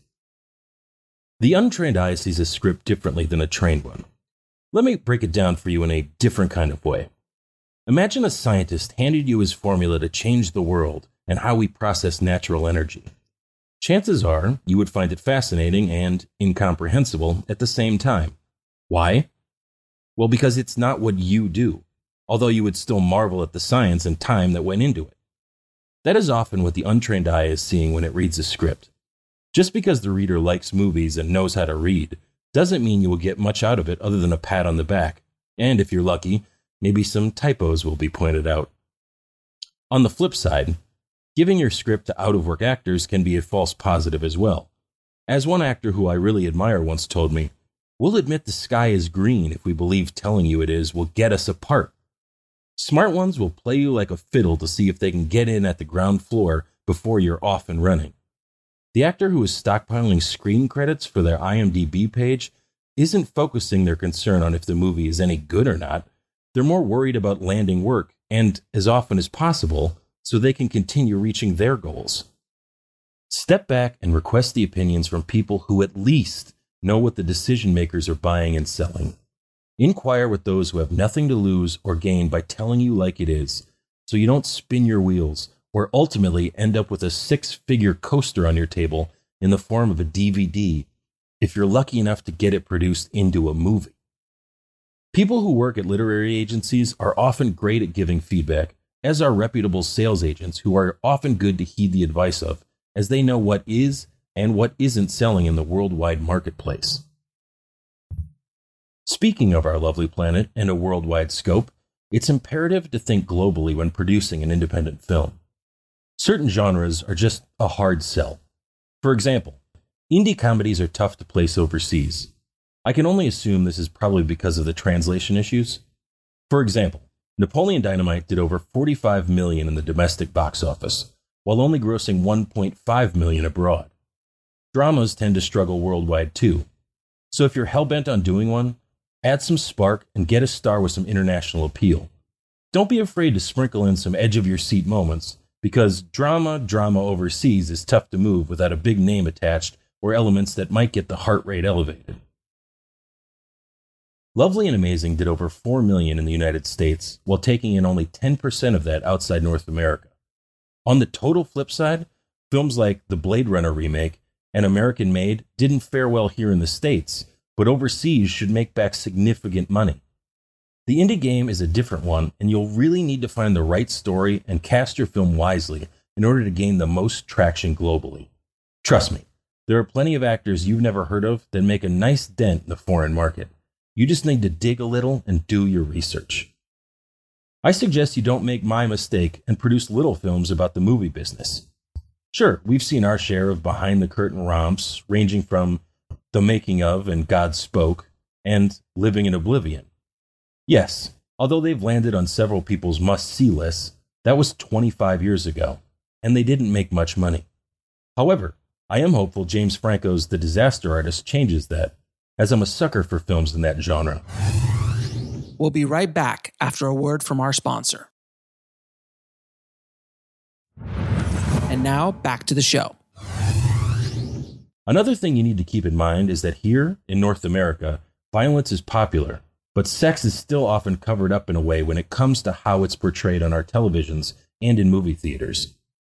The untrained eye sees a script differently than a trained one. Let me break it down for you in a different kind of way. Imagine a scientist handed you his formula to change the world and how we process natural energy. Chances are you would find it fascinating and incomprehensible at the same time. Why? Well, because it's not what you do, although you would still marvel at the science and time that went into it. That is often what the untrained eye is seeing when it reads a script. Just because the reader likes movies and knows how to read doesn't mean you will get much out of it other than a pat on the back, and if you're lucky, maybe some typos will be pointed out. On the flip side, giving your script to out-of-work actors can be a false positive as well. As one actor who I really admire once told me, "We'll admit the sky is green if we believe telling you it is will get us a part." Smart ones will play you like a fiddle to see if they can get in at the ground floor before you're off and running. The actor who is stockpiling screen credits for their IMDb page isn't focusing their concern on if the movie is any good or not. They're more worried about landing work, and as often as possible, so they can continue reaching their goals. Step back and request the opinions from people who at least know what the decision makers are buying and selling. Inquire with those who have nothing to lose or gain by telling you like it is, so you don't spin your wheels or ultimately end up with a 6-figure coaster on your table in the form of a DVD if you're lucky enough to get it produced into a movie. People who work at literary agencies are often great at giving feedback, as are reputable sales agents who are often good to heed the advice of, as they know what is and what isn't selling in the worldwide marketplace. Speaking of our lovely planet and a worldwide scope, it's imperative to think globally when producing an independent film. Certain genres are just a hard sell. For example, indie comedies are tough to place overseas. I can only assume this is probably because of the translation issues. For example, Napoleon Dynamite did over $45 million in the domestic box office, while only grossing $1.5 million abroad. Dramas tend to struggle worldwide too. So if you're hell-bent on doing one, add some spark and get a star with some international appeal. Don't be afraid to sprinkle in some edge-of-your-seat moments, because drama overseas is tough to move without a big name attached or elements that might get the heart rate elevated. Lovely and Amazing did over $4 million in the United States, while taking in only 10% of that outside North America. On the total flip side, films like the Blade Runner remake and American Made didn't fare well here in the States, but overseas should make back significant money. The indie game is a different one, and you'll really need to find the right story and cast your film wisely in order to gain the most traction globally. Trust me, there are plenty of actors you've never heard of that make a nice dent in the foreign market. You just need to dig a little and do your research. I suggest you don't make my mistake and produce little films about the movie business. Sure, we've seen our share of behind-the-curtain romps, ranging from The Making of and God Spoke, and Living in Oblivion. Yes, although they've landed on several people's must-see lists, That was 25 years ago, and they didn't make much money. However, I am hopeful James Franco's The Disaster Artist changes that, as I'm a sucker for films in that genre. We'll be right back after a word from our sponsor. And now, back to the show. Another thing you need to keep in mind is that here in North America, violence is popular, but sex is still often covered up in a way when it comes to how it's portrayed on our televisions and in movie theaters.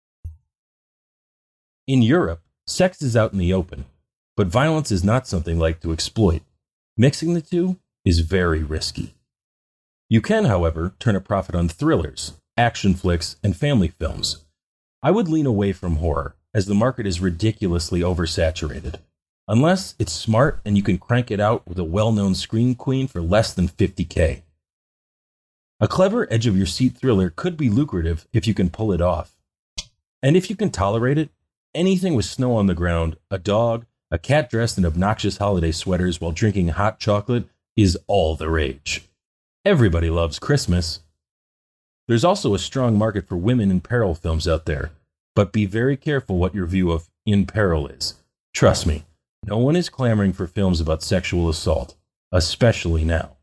In Europe, sex is out in the open, but violence is not something like to exploit. Mixing the two is very risky. You can, however, turn a profit on thrillers, action flicks, and family films. I would lean away from horror, as the market is ridiculously oversaturated. Unless it's smart and you can crank it out with a well-known scream queen for less than $50K. A clever edge-of-your-seat thriller could be lucrative if you can pull it off. And if you can tolerate it, anything with snow on the ground, a dog, a cat dressed in obnoxious holiday sweaters while drinking hot chocolate is all the rage. Everybody loves Christmas. There's also a strong market for women in peril films out there, but be very careful what your view of in peril is. Trust me, no one is clamoring for films about sexual assault, especially now.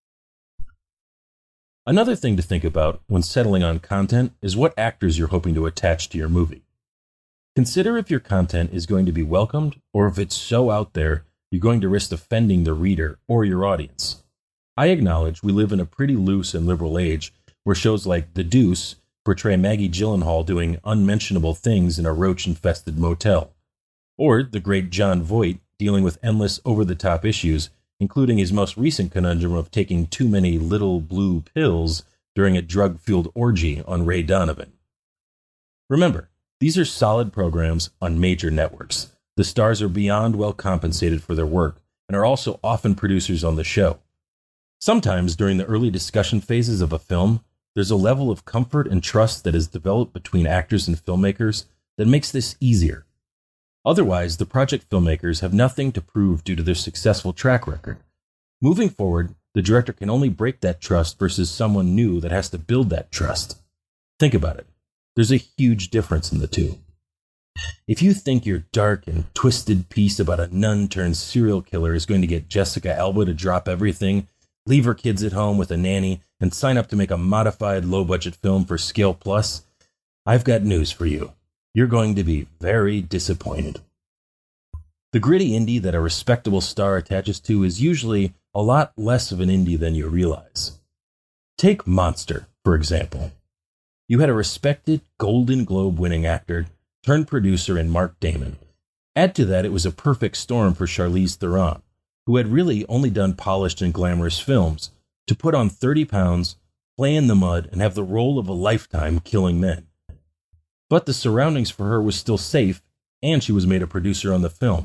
Another thing to think about when settling on content is what actors you're hoping to attach to your movie. Consider if your content is going to be welcomed or if it's so out there you're going to risk offending the reader or your audience. I acknowledge we live in a pretty loose and liberal age where shows like The Deuce portray Maggie Gyllenhaal doing unmentionable things in a roach-infested motel, or the great Jon Voight dealing with endless over-the-top issues, including his most recent conundrum of taking too many little blue pills during a drug-fueled orgy on Ray Donovan. Remember, these are solid programs on major networks. The stars are beyond well compensated for their work and are also often producers on the show. Sometimes during the early discussion phases of a film, there's a level of comfort and trust that is developed between actors and filmmakers that makes this easier. Otherwise, the project filmmakers have nothing to prove due to their successful track record. Moving forward, the director can only break that trust versus someone new that has to build that trust. Think about it. There's a huge difference in the two. If you think your dark and twisted piece about a nun turned serial killer is going to get Jessica Alba to drop everything, leave her kids at home with a nanny, and sign up to make a modified low-budget film for Scale Plus, I've got news for you. You're going to be very disappointed. The gritty indie that a respectable star attaches to is usually a lot less of an indie than you realize. Take Monster, for example. You had a respected Golden Globe-winning actor turned producer in Mark Damon. Add to that, it was a perfect storm for Charlize Theron, who had really only done polished and glamorous films, to put on 30 pounds, play in the mud, and have the role of a lifetime killing men. But the surroundings for her was still safe, and she was made a producer on the film.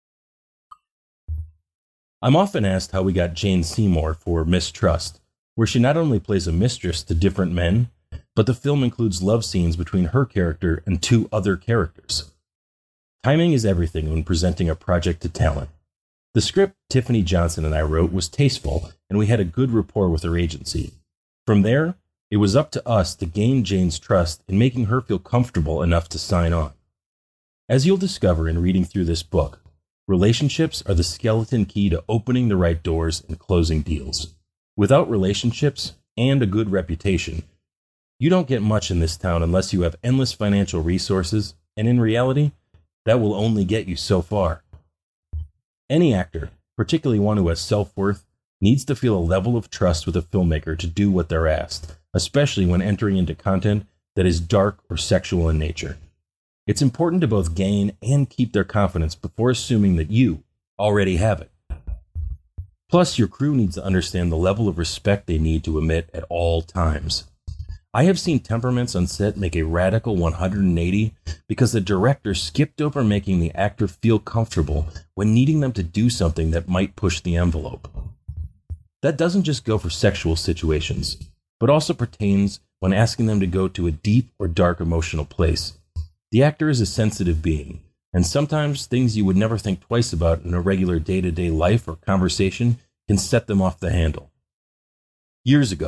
I'm often asked how we got Jane Seymour for Mistrust, where she not only plays a mistress to different men, but the film includes love scenes between her character and two other characters. Timing is everything when presenting a project to talent. The script Tiffany Johnson and I wrote was tasteful, and we had a good rapport with her agency. From there, it was up to us to gain Jane's trust in making her feel comfortable enough to sign on. As you'll discover in reading through this book, relationships are the skeleton key to opening the right doors and closing deals. Without relationships and a good reputation, you don't get much in this town unless you have endless financial resources, and in reality, that will only get you so far. Any actor, particularly one who has self-worth, needs to feel a level of trust with a filmmaker to do what they're asked, especially when entering into content that is dark or sexual in nature. It's important to both gain and keep their confidence before assuming that you already have it. Plus, your crew needs to understand the level of respect they need to emit at all times. I have seen temperaments on set make a radical 180 because the director skipped over making the actor feel comfortable when needing them to do something that might push the envelope. That doesn't just go for sexual situations, but also pertains when asking them to go to a deep or dark emotional place. The actor is a sensitive being, and sometimes things you would never think twice about in a regular day-to-day life or conversation can set them off the handle. Years ago,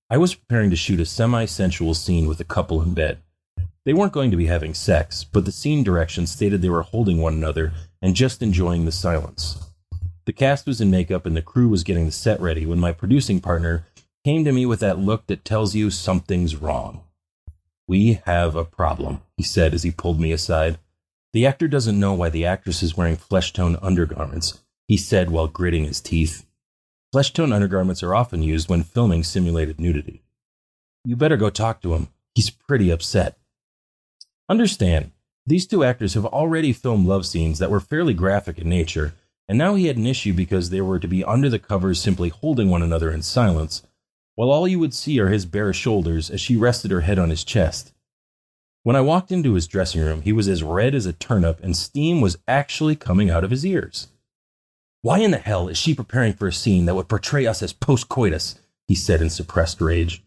I was preparing to shoot a semi-sensual scene with a couple in bed. They weren't going to be having sex, but the scene direction stated they were holding one another and just enjoying the silence. The cast was in makeup and the crew was getting the set ready when my producing partner came to me with that look that tells you something's wrong. "We have a problem," he said as he pulled me aside. "The actor doesn't know why the actress is wearing flesh-tone undergarments," he said while gritting his teeth. "Flesh-tone undergarments are often used when filming simulated nudity. You better go talk to him. He's pretty upset." Understand, these two actors have already filmed love scenes that were fairly graphic in nature, and now he had an issue because they were to be under the covers simply holding one another in silence, while all you would see are his bare shoulders as she rested her head on his chest. When I walked into his dressing room, he was as red as a turnip and steam was actually coming out of his ears. "Why in the hell is she preparing for a scene that would portray us as post-coitus?" he said in suppressed rage.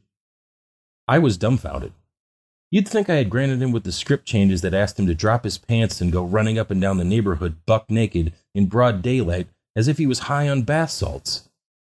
I was dumbfounded. You'd think I had granted him with the script changes that asked him to drop his pants and go running up and down the neighborhood buck naked in broad daylight as if he was high on bath salts.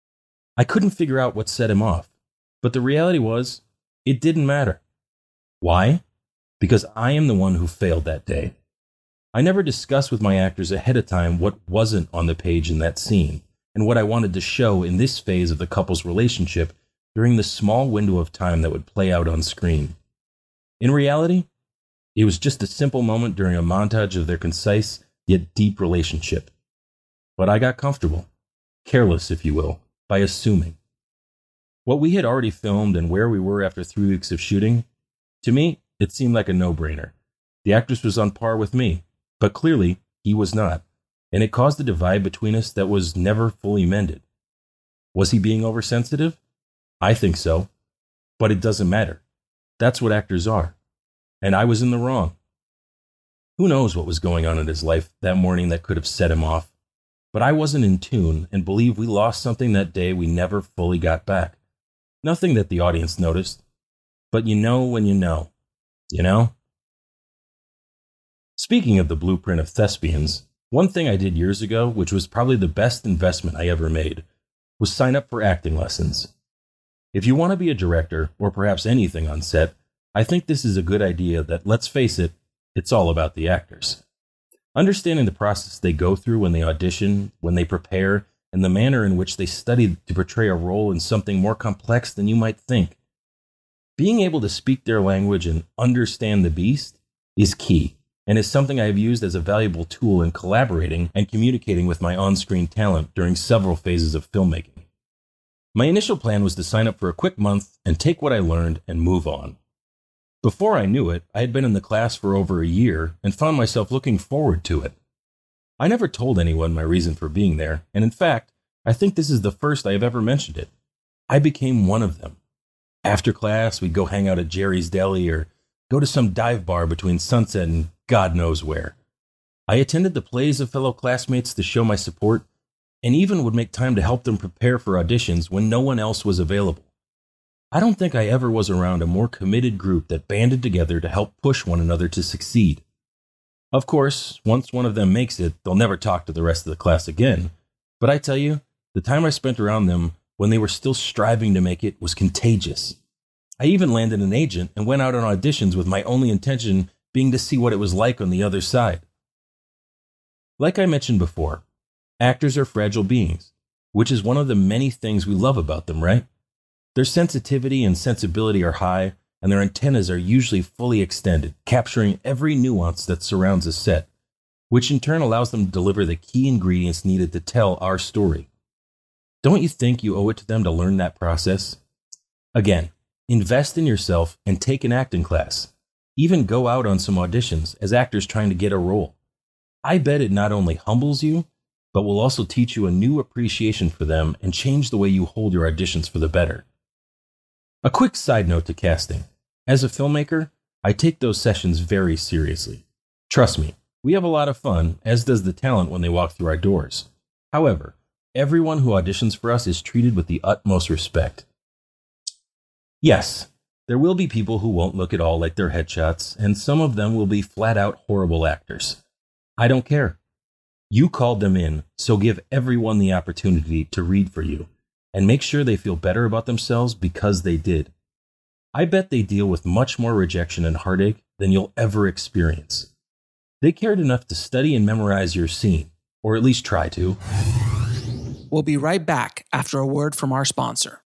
I couldn't figure out what set him off, but the reality was, it didn't matter. Why? Because I am the one who failed that day. I never discussed with my actors ahead of time what wasn't on the page in that scene, and what I wanted to show in this phase of the couple's relationship during the small window of time that would play out on screen. In reality, it was just a simple moment during a montage of their concise yet deep relationship. But I got comfortable, careless if you will, by assuming. What we had already filmed and where we were after 3 weeks of shooting, to me, it seemed like a no-brainer. The actress was on par with me, but clearly he was not, and it caused a divide between us that was never fully mended. Was he being oversensitive? I think so, but it doesn't matter. That's what actors are, and I was in the wrong. Who knows what was going on in his life that morning that could have set him off, but I wasn't in tune and believe we lost something that day we never fully got back. Nothing that the audience noticed, but you know when you know, you know? Speaking of the blueprint of thespians, one thing I did years ago, which was probably the best investment I ever made, was sign up for acting lessons. If you want to be a director, or perhaps anything on set, I think this is a good idea that, let's face it, it's all about the actors. Understanding the process they go through when they audition, when they prepare, and the manner in which they study to portray a role in something more complex than you might think. Being able to speak their language and understand the beast is key, and is something I have used as a valuable tool in collaborating and communicating with my on-screen talent during several phases of filmmaking. My initial plan was to sign up for a quick month and take what I learned and move on. Before I knew it, I had been in the class for over a year and found myself looking forward to it. I never told anyone my reason for being there, and in fact, I think this is the first I have ever mentioned it. I became one of them. After class, we'd go hang out at Jerry's Deli or go to some dive bar between Sunset and God knows where. I attended the plays of fellow classmates to show my support, and even would make time to help them prepare for auditions when no one else was available. I don't think I ever was around a more committed group that banded together to help push one another to succeed. Of course, once one of them makes it, they'll never talk to the rest of the class again, but I tell you, the time I spent around them when they were still striving to make it was contagious. I even landed an agent and went out on auditions with my only intention being to see what it was like on the other side. Like I mentioned before, actors are fragile beings, which is one of the many things we love about them, right? Their sensitivity and sensibility are high, and their antennas are usually fully extended, capturing every nuance that surrounds a set, which in turn allows them to deliver the key ingredients needed to tell our story. Don't you think you owe it to them to learn that process? Again, invest in yourself and take an acting class. Even go out on some auditions as actors trying to get a role. I bet it not only humbles you, but will also teach you a new appreciation for them and change the way you hold your auditions for the better. A quick side note to casting. As a filmmaker, I take those sessions very seriously. Trust me, we have a lot of fun, as does the talent when they walk through our doors. However, everyone who auditions for us is treated with the utmost respect. Yes, there will be people who won't look at all like their headshots, and some of them will be flat-out horrible actors. I don't care. You called them in, so give everyone the opportunity to read for you. and make sure they feel better about themselves because they did. I bet they deal with much more rejection and heartache than you'll ever experience. They cared enough to study and memorize your scene, or at least try to. We'll be right back after a word from our sponsor.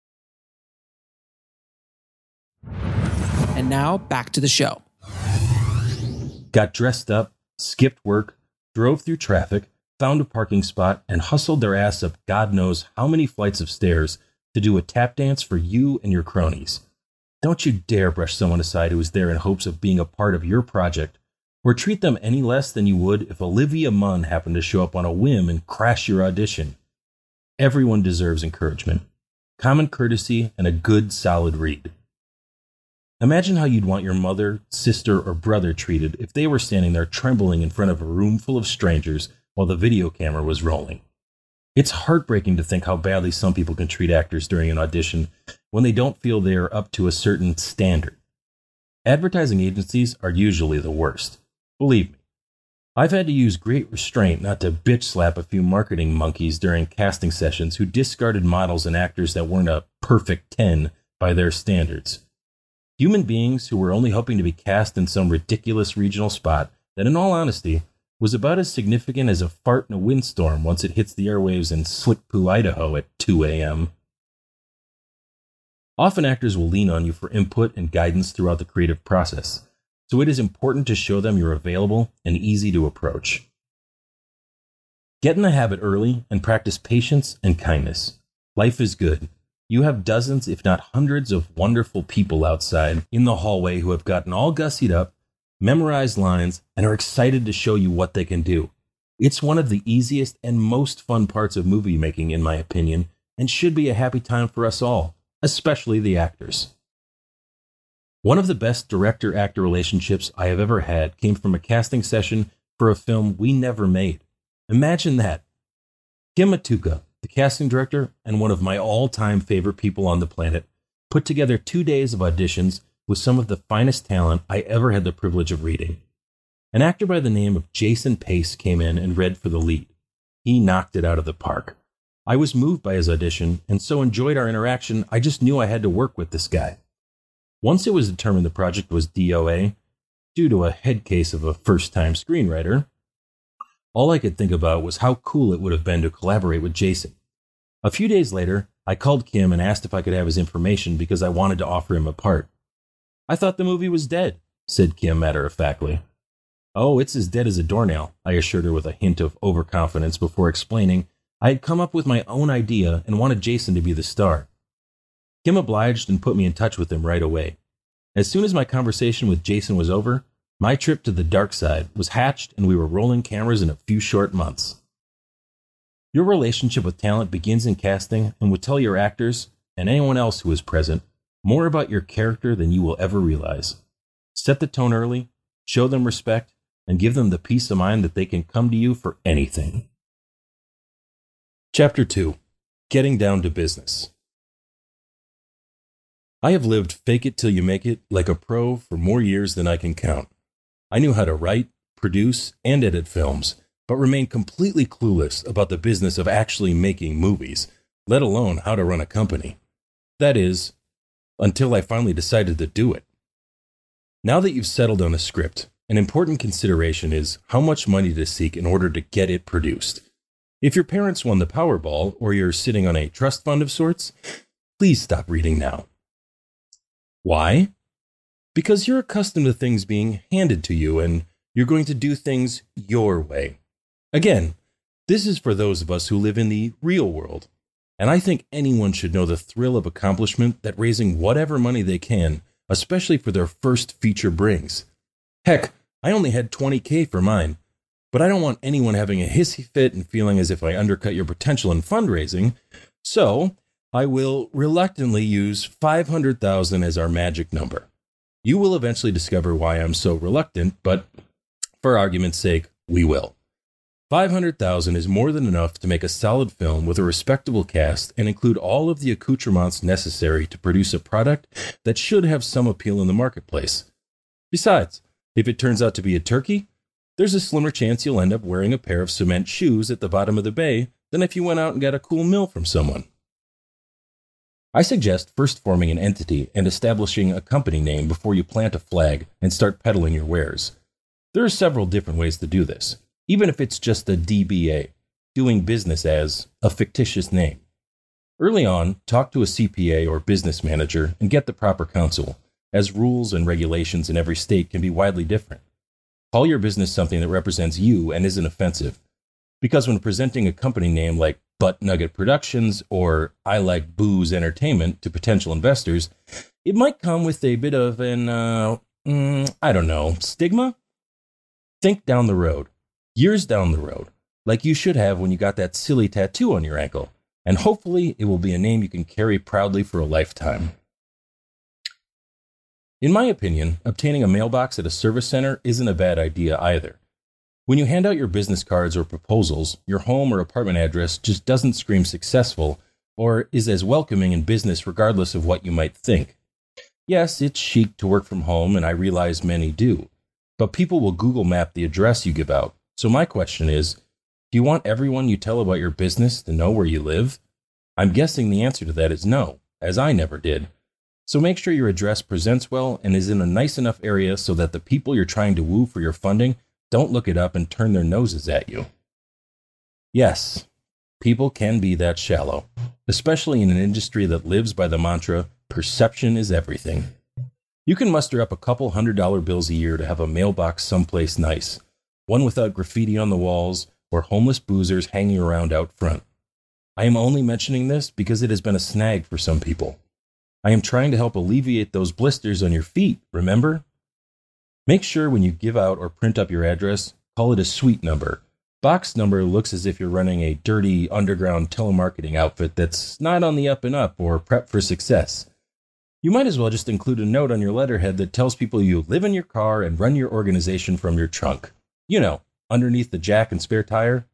And now, back to the show. Got dressed up, skipped work, drove through traffic, found a parking spot, and hustled their ass up God knows how many flights of stairs to do a tap dance for you and your cronies. Don't you dare brush someone aside who is there in hopes of being a part of your project, or treat them any less than you would if Olivia Munn happened to show up on a whim and crash your audition. Everyone deserves encouragement, common courtesy, and a good, solid read. Imagine how you'd want your mother, sister, or brother treated if they were standing there trembling in front of a room full of strangers while the video camera was rolling. It's heartbreaking to think how badly some people can treat actors during an audition when they don't feel they are up to a certain standard. Advertising agencies are usually the worst. Believe me. I've had to use great restraint not to bitch slap a few marketing monkeys during casting sessions who discarded models and actors that weren't a perfect 10 by their standards. Human beings who were only hoping to be cast in some ridiculous regional spot that, in all honesty, was about as significant as a fart in a windstorm once it hits the airwaves in Slickpoo, Idaho at 2 a.m. Often actors will lean on you for input and guidance throughout the creative process, so it is important to show them you're available and easy to approach. Get in the habit early and practice patience and kindness. Life is good. You have dozens, if not hundreds, of wonderful people outside in the hallway who have gotten all gussied up, memorized lines, and are excited to show you what they can do. It's one of the easiest and most fun parts of movie making, in my opinion, and should be a happy time for us all, especially the actors. One of the best director-actor relationships I have ever had came from a casting session for a film we never made. Imagine that. Kim Matuka, the casting director and one of my all-time favorite people on the planet, put together 2 days of auditions with some of the finest talent I ever had the privilege of reading. An actor by the name of Jason Pace came in and read for the lead. He knocked it out of the park. I was moved by his audition and so enjoyed our interaction, I just knew I had to work with this guy. Once it was determined the project was DOA, due to a head case of a first-time screenwriter, all I could think about was how cool it would have been to collaborate with Jason. A few days later, I called Kim and asked if I could have his information because I wanted to offer him a part. "I thought the movie was dead," said Kim matter-of-factly. "Oh, it's as dead as a doornail," I assured her with a hint of overconfidence before explaining I had come up with my own idea and wanted Jason to be the star. Kim obliged and put me in touch with him right away. As soon as my conversation with Jason was over, my trip to the dark side was hatched and we were rolling cameras in a few short months. Your relationship with talent begins in casting and will tell your actors, and anyone else who is present, more about your character than you will ever realize. Set the tone early, show them respect, and give them the peace of mind that they can come to you for anything. Chapter 2. Getting Down to Business. I have lived fake it till you make it like a pro for more years than I can count. I knew how to write, produce, and edit films, but remained completely clueless about the business of actually making movies, let alone how to run a company. That is, until I finally decided to do it. Now that you've settled on a script, an important consideration is how much money to seek in order to get it produced. If your parents won the Powerball or you're sitting on a trust fund of sorts, please stop reading now. Why? Because you're accustomed to things being handed to you and you're going to do things your way. Again, this is for those of us who live in the real world, and I think anyone should know the thrill of accomplishment that raising whatever money they can, especially for their first feature, brings. Heck, I only had $20,000 for mine, but I don't want anyone having a hissy fit and feeling as if I undercut your potential in fundraising, so I will reluctantly use $500,000 as our magic number. You will eventually discover why I'm so reluctant, but for argument's sake, we will. $500,000 is more than enough to make a solid film with a respectable cast and include all of the accoutrements necessary to produce a product that should have some appeal in the marketplace. Besides, if it turns out to be a turkey, there's a slimmer chance you'll end up wearing a pair of cement shoes at the bottom of the bay than if you went out and got a cool meal from someone. I suggest first forming an entity and establishing a company name before you plant a flag and start peddling your wares. There are several different ways to do this, even if it's just a DBA, doing business as a fictitious name. Early on, talk to a CPA or business manager and get the proper counsel, as rules and regulations in every state can be widely different. Call your business something that represents you and isn't offensive, because when presenting a company name like Butt Nugget Productions or I Like Booze Entertainment to potential investors, it might come with a bit of an, stigma? Think down the road, years down the road, like you should have when you got that silly tattoo on your ankle, and hopefully it will be a name you can carry proudly for a lifetime. In my opinion, obtaining a mailbox at a service center isn't a bad idea either. When you hand out your business cards or proposals, your home or apartment address just doesn't scream successful or is as welcoming in business regardless of what you might think. Yes, it's chic to work from home, and I realize many do, but people will Google map the address you give out. So my question is, do you want everyone you tell about your business to know where you live? I'm guessing the answer to that is no, as I never did. So make sure your address presents well and is in a nice enough area so that the people you're trying to woo for your funding don't look it up and turn their noses at you. Yes, people can be that shallow, especially in an industry that lives by the mantra, perception is everything. You can muster up a couple $100 bills a year to have a mailbox someplace nice, one without graffiti on the walls or homeless boozers hanging around out front. I am only mentioning this because it has been a snag for some people. I am trying to help alleviate those blisters on your feet, remember? Make sure when you give out or print up your address, call it a suite number. Box number looks as if you're running a dirty underground telemarketing outfit that's not on the up and up or prep for success. You might as well just include a note on your letterhead that tells people you live in your car and run your organization from your trunk. You know, underneath the jack and spare tire.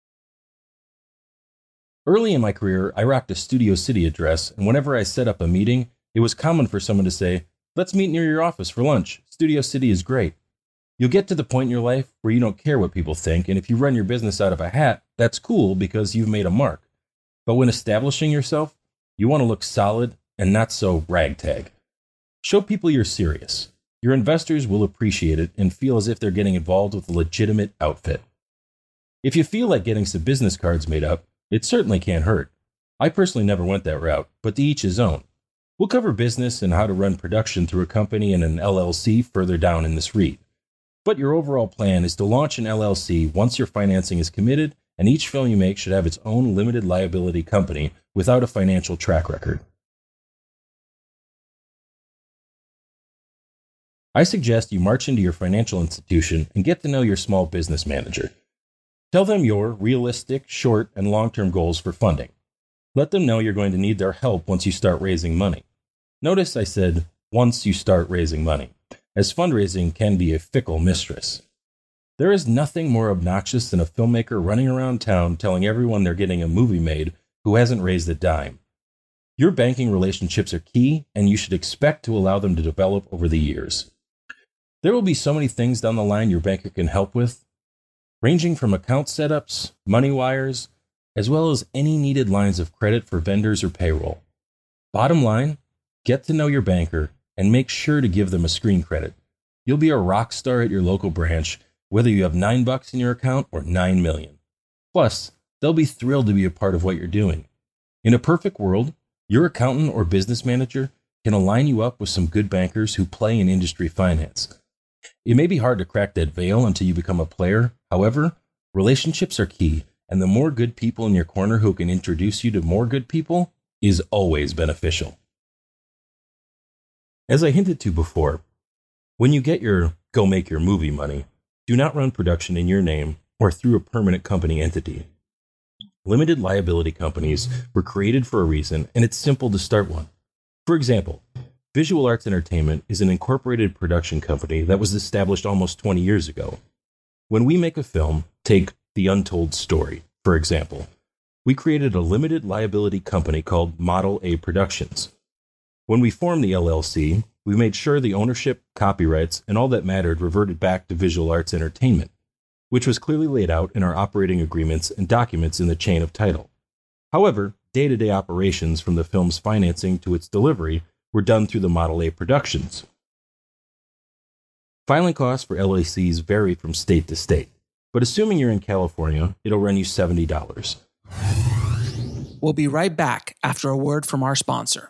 Early in my career, I rocked a Studio City address, and whenever I set up a meeting, it was common for someone to say, "Let's meet near your office for lunch. Studio City is great." You'll get to the point in your life where you don't care what people think, and if you run your business out of a hat, that's cool because you've made a mark. But when establishing yourself, you want to look solid and not so ragtag. Show people you're serious. Your investors will appreciate it and feel as if they're getting involved with a legitimate outfit. If you feel like getting some business cards made up, it certainly can't hurt. I personally never went that route, but to each his own. We'll cover business and how to run production through a company and an LLC further down in this read. But your overall plan is to launch an LLC once your financing is committed, and each film you make should have its own limited liability company without a financial track record. I suggest you march into your financial institution and get to know your small business manager. Tell them your realistic, short, and long-term goals for funding. Let them know you're going to need their help once you start raising money. Notice I said, once you start raising money, as fundraising can be a fickle mistress. There is nothing more obnoxious than a filmmaker running around town telling everyone they're getting a movie made who hasn't raised a dime. Your banking relationships are key, and you should expect to allow them to develop over the years. There will be so many things down the line your banker can help with, ranging from account setups, money wires, as well as any needed lines of credit for vendors or payroll. Bottom line, get to know your banker and make sure to give them a screen credit. You'll be a rock star at your local branch, whether you have $9 in your account or $9 million. Plus, they'll be thrilled to be a part of what you're doing. In a perfect world, your accountant or business manager can align you up with some good bankers who play in industry finance. It may be hard to crack that veil until you become a player. However, relationships are key, and the more good people in your corner who can introduce you to more good people is always beneficial. As I hinted to before, when you get your go make your movie money, do not run production in your name or through a permanent company entity. Limited liability companies were created for a reason, and it's simple to start one. For example, Visual Arts Entertainment is an incorporated production company that was established almost 20 years ago. When we make a film, take The Untold Story, for example, we created a limited liability company called Model A Productions. When we formed the LLC, we made sure the ownership, copyrights, and all that mattered reverted back to Visual Arts Entertainment, which was clearly laid out in our operating agreements and documents in the chain of title. However, day-to-day operations from the film's financing to its delivery were done through the Model A productions. Filing costs for LLCs vary from state to state, but assuming you're in California, it'll run you $70. We'll be right back after a word from our sponsor.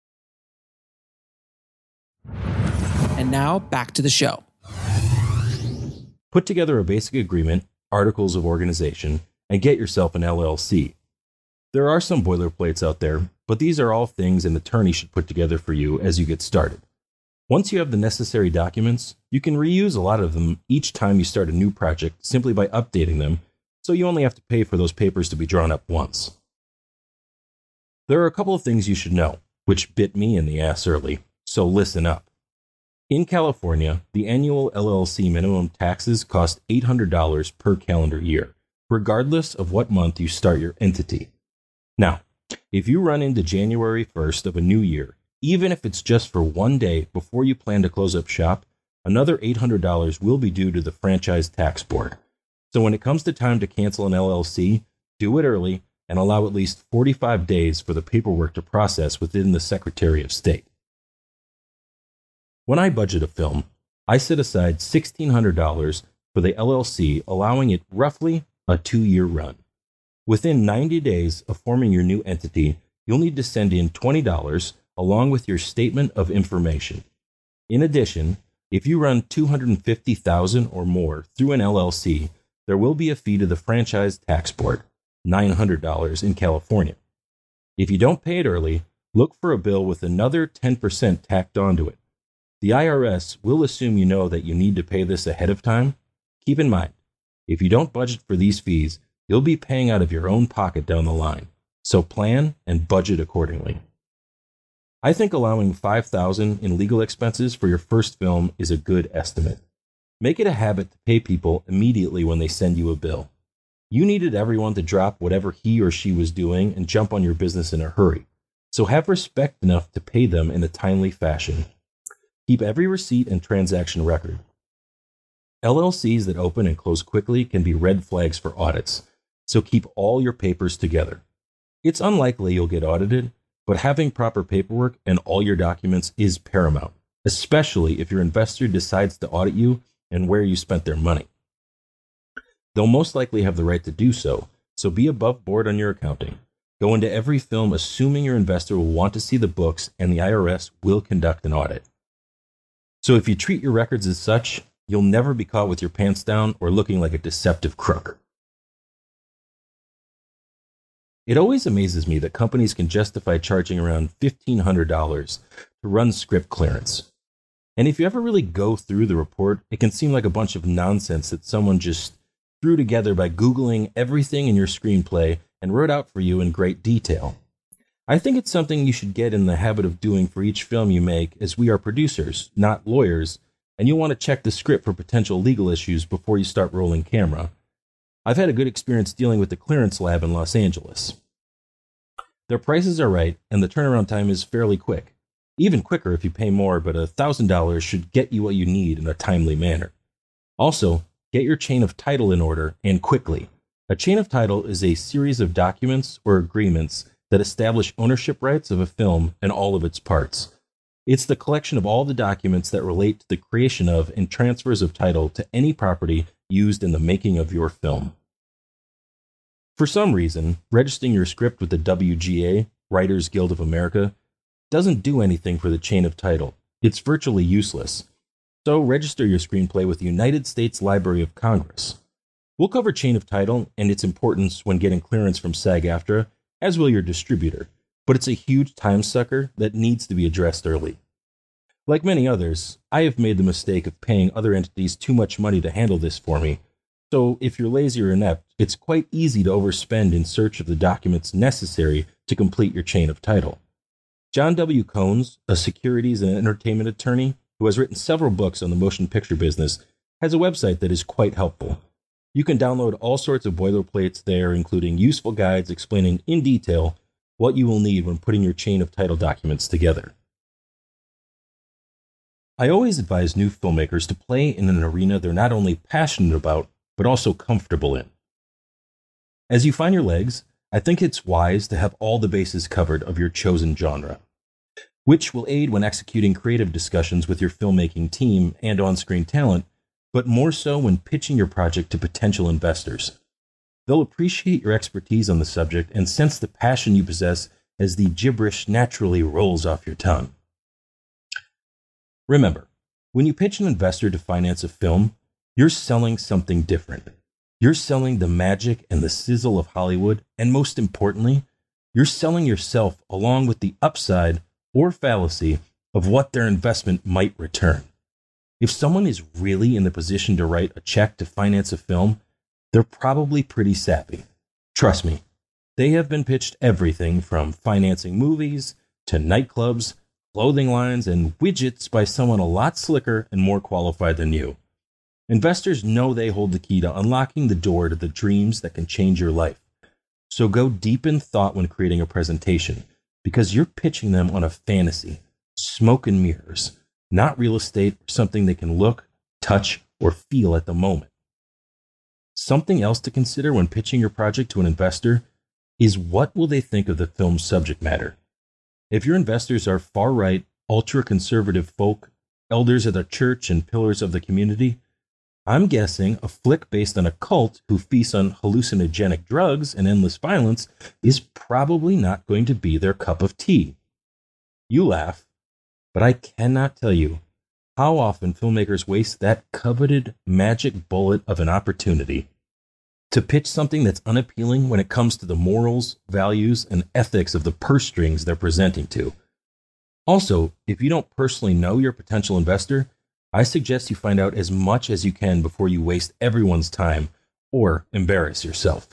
And now, back to the show. Put together a basic agreement, articles of organization, and get yourself an LLC. There are some boilerplates out there, but these are all things an attorney should put together for you as you get started. Once you have the necessary documents, you can reuse a lot of them each time you start a new project simply by updating them, so you only have to pay for those papers to be drawn up once. There are a couple of things you should know, which bit me in the ass early, so listen up. In California, the annual LLC minimum taxes cost $800 per calendar year, regardless of what month you start your entity. Now, if you run into January 1st of a new year, even if it's just for one day before you plan to close up shop, another $800 will be due to the Franchise Tax Board. So when it comes to time to cancel an LLC, do it early and allow at least 45 days for the paperwork to process within the Secretary of State. When I budget a film, I set aside $1,600 for the LLC, allowing it roughly a 2-year run. Within 90 days of forming your new entity, you'll need to send in $20 along with your statement of information. In addition, if you run $250,000 or more through an LLC, there will be a fee to the Franchise Tax Board, $900 in California. If you don't pay it early, look for a bill with another 10% tacked onto it. The IRS will assume you know that you need to pay this ahead of time. Keep in mind, if you don't budget for these fees, you'll be paying out of your own pocket down the line. So plan and budget accordingly. I think allowing $5,000 in legal expenses for your first film is a good estimate. Make it a habit to pay people immediately when they send you a bill. You needed everyone to drop whatever he or she was doing and jump on your business in a hurry. So have respect enough to pay them in a timely fashion. Keep every receipt and transaction record. LLCs that open and close quickly can be red flags for audits, so keep all your papers together. It's unlikely you'll get audited, but having proper paperwork and all your documents is paramount, especially if your investor decides to audit you and where you spent their money. They'll most likely have the right to do so, so be above board on your accounting. Go into every film assuming your investor will want to see the books and the IRS will conduct an audit. So if you treat your records as such, you'll never be caught with your pants down or looking like a deceptive crook. It always amazes me that companies can justify charging around $1,500 to run script clearance. And if you ever really go through the report, it can seem like a bunch of nonsense that someone just threw together by Googling everything in your screenplay and wrote out for you in great detail. I think it's something you should get in the habit of doing for each film you make, as we are producers, not lawyers, and you'll want to check the script for potential legal issues before you start rolling camera. I've had a good experience dealing with the clearance lab in Los Angeles. Their prices are right, and the turnaround time is fairly quick. Even quicker if you pay more, but $1,000 should get you what you need in a timely manner. Also, get your chain of title in order, and quickly. A chain of title is a series of documents or agreements that establish ownership rights of a film and all of its parts. It's the collection of all the documents that relate to the creation of and transfers of title to any property used in the making of your film. For some reason, registering your script with the WGA, Writers Guild of America, doesn't do anything for the chain of title. It's virtually useless. So register your screenplay with the United States Library of Congress. We'll cover chain of title and its importance when getting clearance from SAG-AFTRA, as will your distributor, but it's a huge time sucker that needs to be addressed early. Like many others, I have made the mistake of paying other entities too much money to handle this for me, so if you're lazy or inept, it's quite easy to overspend in search of the documents necessary to complete your chain of title. John W. Cones, a securities and entertainment attorney who has written several books on the motion picture business, has a website that is quite helpful. You can download all sorts of boilerplates there, including useful guides explaining in detail what you will need when putting your chain of title documents together. I always advise new filmmakers to play in an arena they're not only passionate about, but also comfortable in. As you find your legs, I think it's wise to have all the bases covered of your chosen genre, which will aid when executing creative discussions with your filmmaking team and on-screen talent, but more so when pitching your project to potential investors. They'll appreciate your expertise on the subject and sense the passion you possess as the gibberish naturally rolls off your tongue. Remember, when you pitch an investor to finance a film, you're selling something different. You're selling the magic and the sizzle of Hollywood, and most importantly, you're selling yourself along with the upside or fallacy of what their investment might return. If someone is really in the position to write a check to finance a film, they're probably pretty savvy. Trust me, they have been pitched everything from financing movies to nightclubs, clothing lines, and widgets by someone a lot slicker and more qualified than you. Investors know they hold the key to unlocking the door to the dreams that can change your life. So go deep in thought when creating a presentation, because you're pitching them on a fantasy, smoke and mirrors, not real estate or something they can look, touch, or feel at the moment. Something else to consider when pitching your project to an investor is what will they think of the film's subject matter. If your investors are far-right, ultra-conservative folk, elders of the church and pillars of the community, I'm guessing a flick based on a cult who feasts on hallucinogenic drugs and endless violence is probably not going to be their cup of tea. You laugh, but I cannot tell you how often filmmakers waste that coveted magic bullet of an opportunity to pitch something that's unappealing when it comes to the morals, values, and ethics of the purse strings they're presenting to. Also, if you don't personally know your potential investor, I suggest you find out as much as you can before you waste everyone's time or embarrass yourself.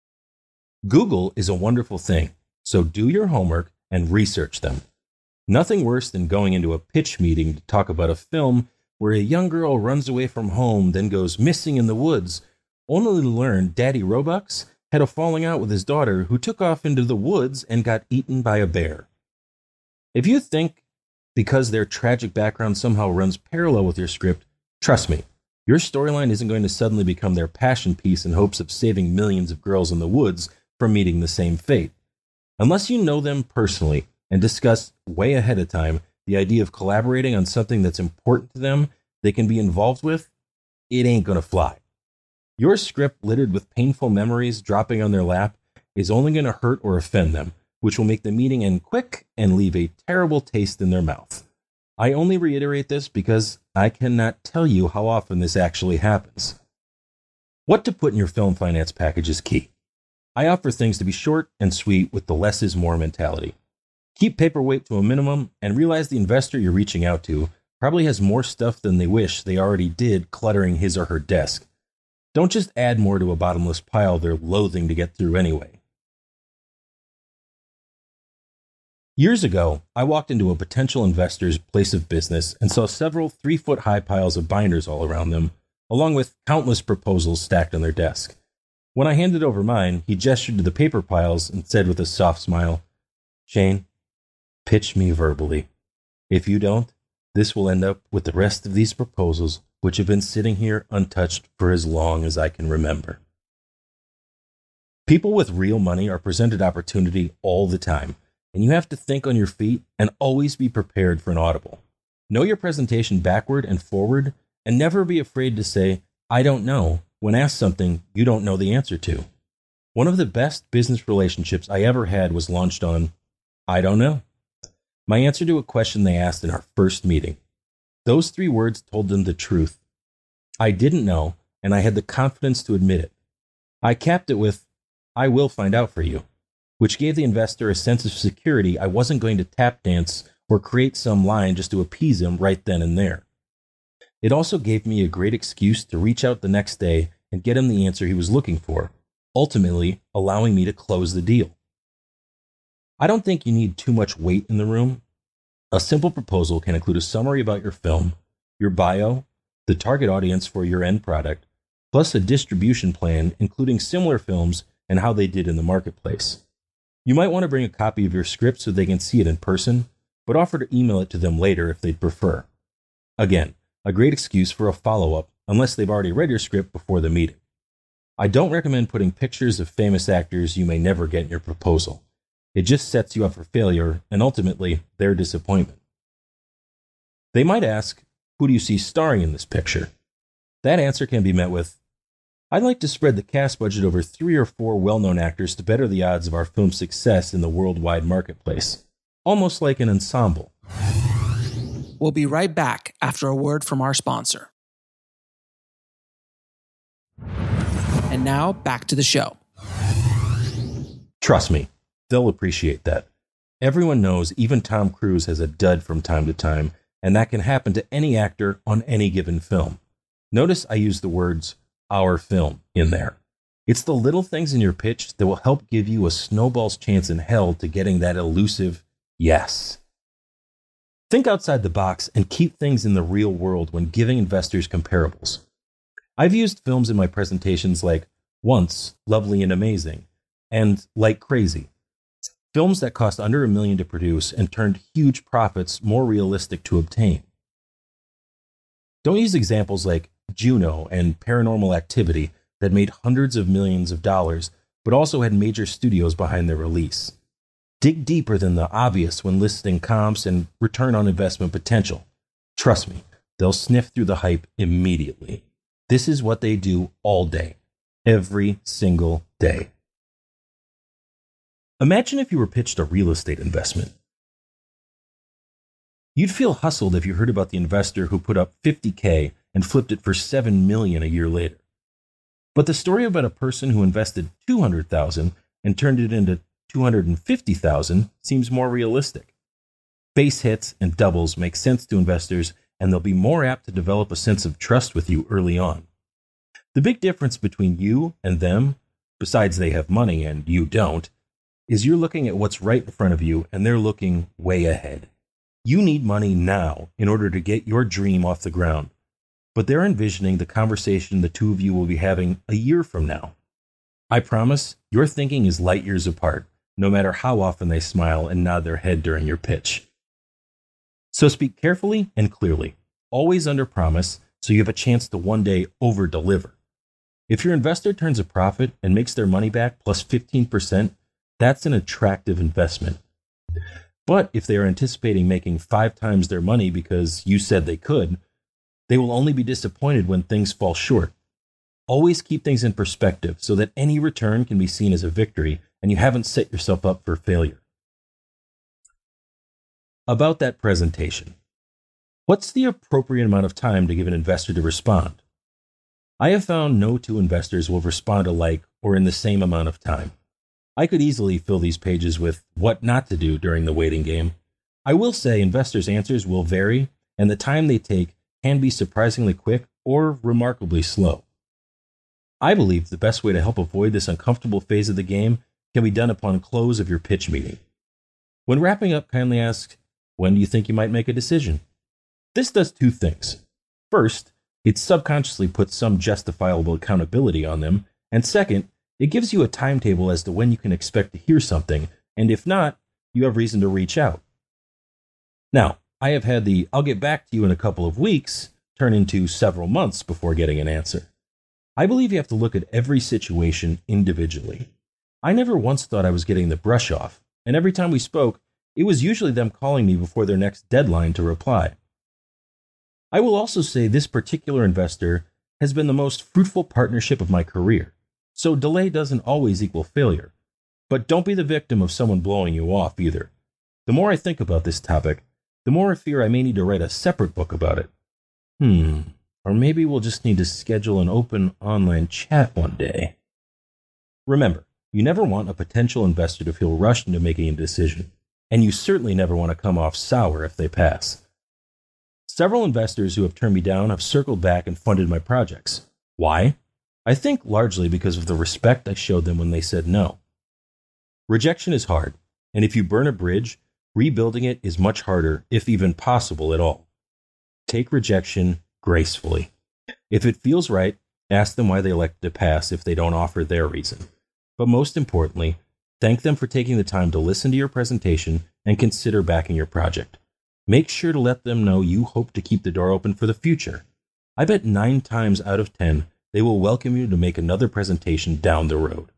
Google is a wonderful thing, so do your homework and research them. Nothing worse than going into a pitch meeting to talk about a film where a young girl runs away from home, then goes missing in the woods, only to learn Daddy Robux had a falling out with his daughter who took off into the woods and got eaten by a bear. If you think because their tragic background somehow runs parallel with your script, trust me, your storyline isn't going to suddenly become their passion piece in hopes of saving millions of girls in the woods from meeting the same fate. Unless you know them personally and discuss way ahead of time the idea of collaborating on something that's important to them they can be involved with, it ain't going to fly. Your script littered with painful memories dropping on their lap is only going to hurt or offend them, which will make the meeting end quick and leave a terrible taste in their mouth. I only reiterate this because I cannot tell you how often this actually happens. What to put in your film finance package is key. I offer things to be short and sweet with the less is more mentality. Keep paperweight to a minimum and realize the investor you're reaching out to probably has more stuff than they wish they already did cluttering his or her desk. Don't just add more to a bottomless pile they're loathing to get through anyway. Years ago, I walked into a potential investor's place of business and saw several 3-foot-high piles of binders all around them, along with countless proposals stacked on their desk. When I handed over mine, he gestured to the paper piles and said with a soft smile, "Shane, pitch me verbally. If you don't, this will end up with the rest of these proposals, which have been sitting here untouched for as long as I can remember." People with real money are presented opportunity all the time, and you have to think on your feet and always be prepared for an audible. Know your presentation backward and forward, and never be afraid to say, "I don't know," when asked something you don't know the answer to. One of the best business relationships I ever had was launched on, "I don't know." My answer to a question they asked in our first meeting. Those 3 words told them the truth. I didn't know, and I had the confidence to admit it. I capped it with, "I will find out for you," which gave the investor a sense of security I wasn't going to tap dance or create some line just to appease him right then and there. It also gave me a great excuse to reach out the next day and get him the answer he was looking for, ultimately allowing me to close the deal. I don't think you need too much weight in the room. A simple proposal can include a summary about your film, your bio, the target audience for your end product, plus a distribution plan including similar films and how they did in the marketplace. You might want to bring a copy of your script so they can see it in person, but offer to email it to them later if they'd prefer. Again, a great excuse for a follow-up unless they've already read your script before the meeting. I don't recommend putting pictures of famous actors you may never get in your proposal. It just sets you up for failure and ultimately their disappointment. They might ask, who do you see starring in this picture? That answer can be met with, I'd like to spread the cast budget over 3 or 4 well-known actors to better the odds of our film's success in the worldwide marketplace. Almost like an ensemble. We'll be right back after a word from our sponsor. And now, back to the show. Trust me, they'll appreciate that. Everyone knows even Tom Cruise has a dud from time to time, and that can happen to any actor on any given film. Notice I use the words, our film, in there. It's the little things in your pitch that will help give you a snowball's chance in hell to getting that elusive yes. Think outside the box and keep things in the real world when giving investors comparables. I've used films in my presentations like Once, Lovely and Amazing, and Like Crazy. Films that cost under $1 million to produce and turned huge profits more realistic to obtain. Don't use examples like Juno and Paranormal Activity that made hundreds of millions of dollars, but also had major studios behind their release. Dig deeper than the obvious when listing comps and return on investment potential. Trust me, they'll sniff through the hype immediately. This is what they do all day, every single day. Imagine if you were pitched a real estate investment. You'd feel hustled if you heard about the investor who put up $50K and flipped it for $7 million a year later. But the story about a person who invested $200,000 and turned it into $250,000 seems more realistic. Base hits and doubles make sense to investors, and they'll be more apt to develop a sense of trust with you early on. The big difference between you and them, besides they have money and you don't, is you're looking at what's right in front of you and they're looking way ahead. You need money now in order to get your dream off the ground, but they're envisioning the conversation the two of you will be having a year from now. I promise your thinking is light years apart, no matter how often they smile and nod their head during your pitch. So speak carefully and clearly, always under promise, so you have a chance to one day over-deliver. If your investor turns a profit and makes their money back plus 15%, that's an attractive investment. But if they are anticipating making 5 times their money because you said they could, they will only be disappointed when things fall short. Always keep things in perspective so that any return can be seen as a victory and you haven't set yourself up for failure. About that presentation. What's the appropriate amount of time to give an investor to respond? I have found no two investors will respond alike or in the same amount of time. I could easily fill these pages with what not to do during the waiting game. I will say investors' answers will vary, and the time they take can be surprisingly quick or remarkably slow. I believe the best way to help avoid this uncomfortable phase of the game can be done upon close of your pitch meeting. When wrapping up, kindly ask, when do you think you might make a decision? This does 2 things. First, it subconsciously puts some justifiable accountability on them, and second, it gives you a timetable as to when you can expect to hear something, and if not, you have reason to reach out. Now, I have had the I'll get back to you in a couple of weeks turn into several months before getting an answer. I believe you have to look at every situation individually. I never once thought I was getting the brush off, and every time we spoke, it was usually them calling me before their next deadline to reply. I will also say this particular investor has been the most fruitful partnership of my career, so delay doesn't always equal failure. But don't be the victim of someone blowing you off either. The more I think about this topic, the more I fear I may need to write a separate book about it. Or maybe we'll just need to schedule an open online chat one day. Remember, you never want a potential investor to feel rushed into making a decision, and you certainly never want to come off sour if they pass. Several investors who have turned me down have circled back and funded my projects. Why? I think largely because of the respect I showed them when they said no. Rejection is hard, and if you burn a bridge, rebuilding it is much harder, if even possible at all. Take rejection gracefully. If it feels right, ask them why they elected to pass if they don't offer their reason. But most importantly, thank them for taking the time to listen to your presentation and consider backing your project. Make sure to let them know you hope to keep the door open for the future. I bet 9 times out of 10, they will welcome you to make another presentation down the road.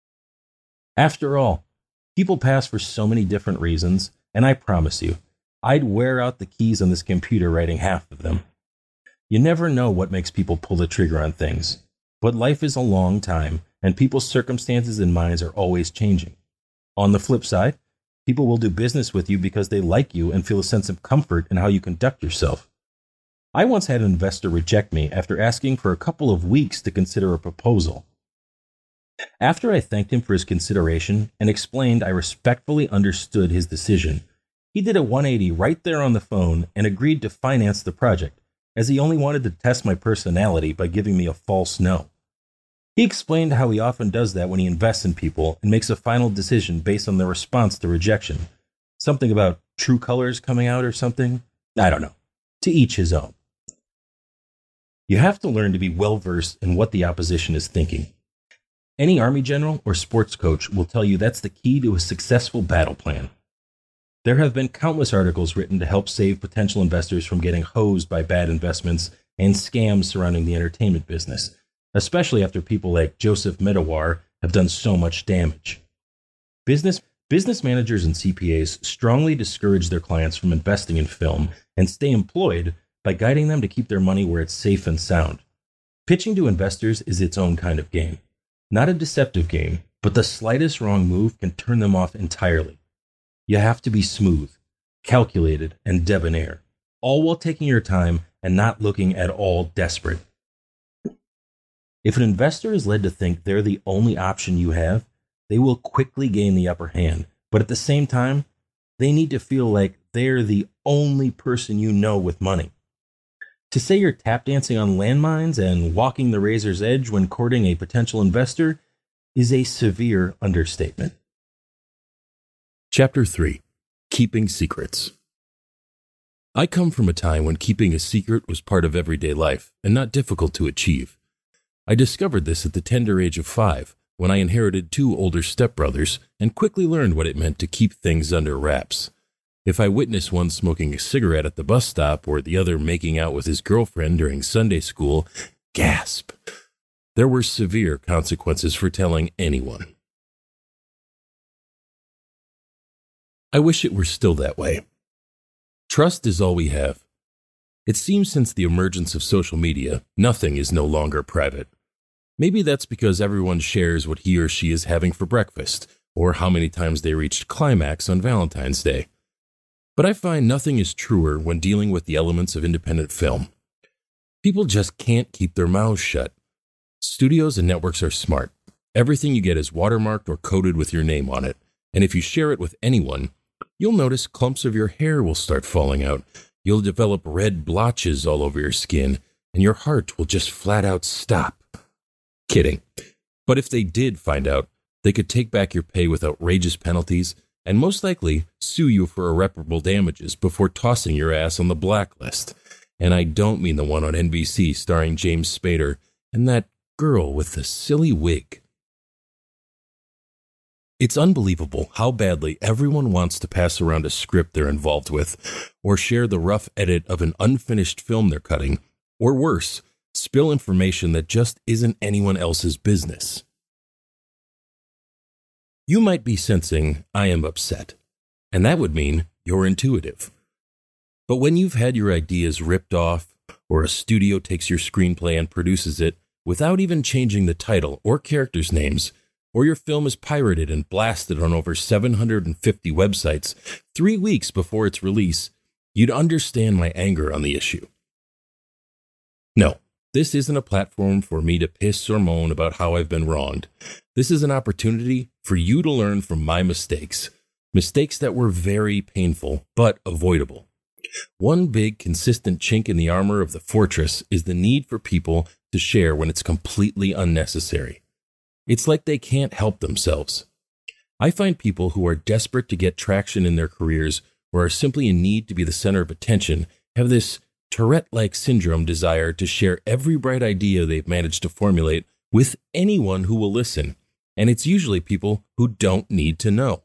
After all, people pass for so many different reasons, and I promise you, I'd wear out the keys on this computer writing half of them. You never know what makes people pull the trigger on things, but life is a long time, and people's circumstances and minds are always changing. On the flip side, people will do business with you because they like you and feel a sense of comfort in how you conduct yourself. I once had an investor reject me after asking for a couple of weeks to consider a proposal. After I thanked him for his consideration and explained I respectfully understood his decision, he did a 180 right there on the phone and agreed to finance the project, as he only wanted to test my personality by giving me a false no. He explained how he often does that when he invests in people and makes a final decision based on their response to rejection. Something about true colors coming out or something? I don't know. To each his own. You have to learn to be well-versed in what the opposition is thinking. Any Army general or sports coach will tell you that's the key to a successful battle plan. There have been countless articles written to help save potential investors from getting hosed by bad investments and scams surrounding the entertainment business, especially after people like Joseph Medawar have done so much damage. Business managers and CPAs strongly discourage their clients from investing in film and stay employed by guiding them to keep their money where it's safe and sound. Pitching to investors is its own kind of game. Not a deceptive game, but the slightest wrong move can turn them off entirely. You have to be smooth, calculated, and debonair, all while taking your time and not looking at all desperate. If an investor is led to think they're the only option you have, they will quickly gain the upper hand, but at the same time, they need to feel like they're the only person you know with money. To say you're tap dancing on landmines and walking the razor's edge when courting a potential investor is a severe understatement. Chapter 3. Keeping Secrets. I come from a time when keeping a secret was part of everyday life and not difficult to achieve. I discovered this at the tender age of 5, when I inherited 2 older stepbrothers and quickly learned what it meant to keep things under wraps. If I witnessed one smoking a cigarette at the bus stop or the other making out with his girlfriend during Sunday school, gasp. There were severe consequences for telling anyone. I wish it were still that way. Trust is all we have. It seems since the emergence of social media, nothing is no longer private. Maybe that's because everyone shares what he or she is having for breakfast, or how many times they reached climax on Valentine's Day. But I find nothing is truer when dealing with the elements of independent film. People just can't keep their mouths shut. Studios and networks are smart. Everything you get is watermarked or coded with your name on it, and if you share it with anyone, you'll notice clumps of your hair will start falling out. You'll develop red blotches all over your skin, and your heart will just flat out stop. Kidding. But if they did find out, they could take back your pay with outrageous penalties and most likely sue you for irreparable damages before tossing your ass on the blacklist. And I don't mean the one on NBC starring James Spader and that girl with the silly wig. It's unbelievable how badly everyone wants to pass around a script they're involved with, or share the rough edit of an unfinished film they're cutting, or worse, spill information that just isn't anyone else's business. You might be sensing, I am upset, and that would mean you're intuitive. But when you've had your ideas ripped off, or a studio takes your screenplay and produces it without even changing the title or characters' names, or your film is pirated and blasted on over 750 websites 3 weeks before its release, you'd understand my anger on the issue. No, this isn't a platform for me to piss or moan about how I've been wronged. This is an opportunity for you to learn from my mistakes that were very painful but avoidable. One big, consistent chink in the armor of the fortress is the need for people to share when it's completely unnecessary. It's like they can't help themselves. I find people who are desperate to get traction in their careers or are simply in need to be the center of attention have this Tourette-like syndrome desire to share every bright idea they've managed to formulate with anyone who will listen, and it's usually people who don't need to know.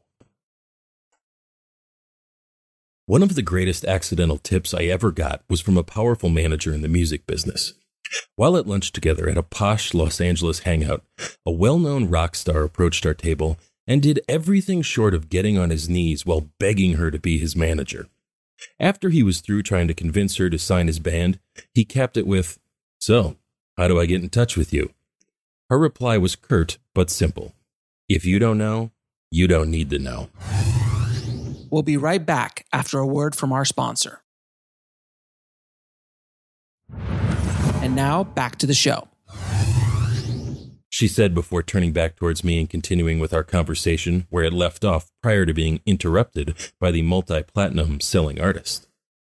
One of the greatest accidental tips I ever got was from a powerful manager in the music business. While at lunch together at a posh Los Angeles hangout, a well-known rock star approached our table and did everything short of getting on his knees while begging her to be his manager. After he was through trying to convince her to sign his band, he capped it with, "So, how do I get in touch with you?" Her reply was curt but simple. "If you don't know, you don't need to know." We'll be right back after a word from our sponsor. And now, back to the show. She said before turning back towards me and continuing with our conversation where it left off prior to being interrupted by the multi-platinum selling artist.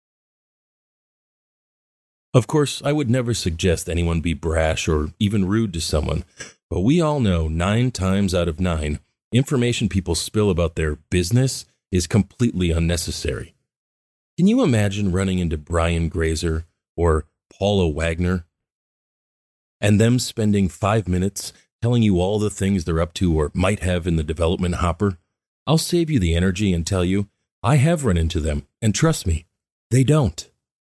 Of course, I would never suggest anyone be brash or even rude to someone, but we all know 9 times out of 9, information people spill about their business is completely unnecessary. Can you imagine running into Brian Grazer or Paula Wagner and them spending 5 minutes telling you all the things they're up to or might have in the development hopper? I'll save you the energy and tell you, I have run into them, and trust me, they don't.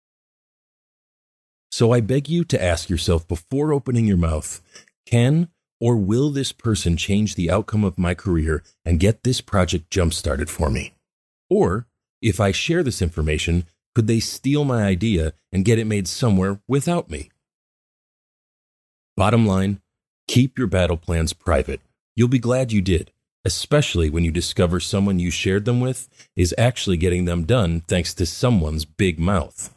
So I beg you to ask yourself before opening your mouth, can or will this person change the outcome of my career and get this project jump-started for me? Or, if I share this information, could they steal my idea and get it made somewhere without me? Bottom line, keep your battle plans private. You'll be glad you did, especially when you discover someone you shared them with is actually getting them done thanks to someone's big mouth.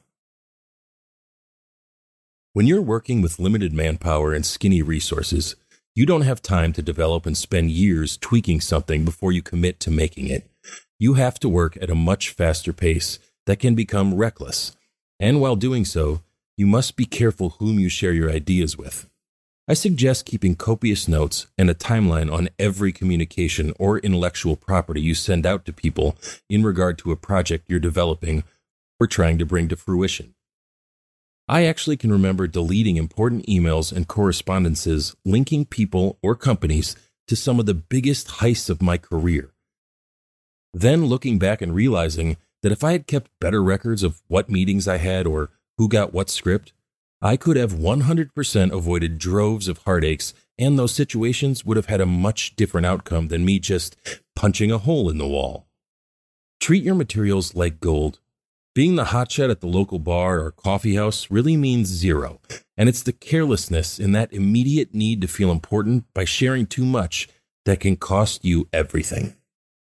When you're working with limited manpower and skinny resources, you don't have time to develop and spend years tweaking something before you commit to making it. You have to work at a much faster pace that can become reckless. And while doing so, you must be careful whom you share your ideas with. I suggest keeping copious notes and a timeline on every communication or intellectual property you send out to people in regard to a project you're developing or trying to bring to fruition. I actually can remember deleting important emails and correspondences linking people or companies to some of the biggest heists of my career. Then looking back and realizing that if I had kept better records of what meetings I had or who got what script, I could have 100% avoided droves of heartaches, and those situations would have had a much different outcome than me just punching a hole in the wall. Treat your materials like gold. Being the hotshot at the local bar or coffee house really means zero, and it's the carelessness in that immediate need to feel important by sharing too much that can cost you everything.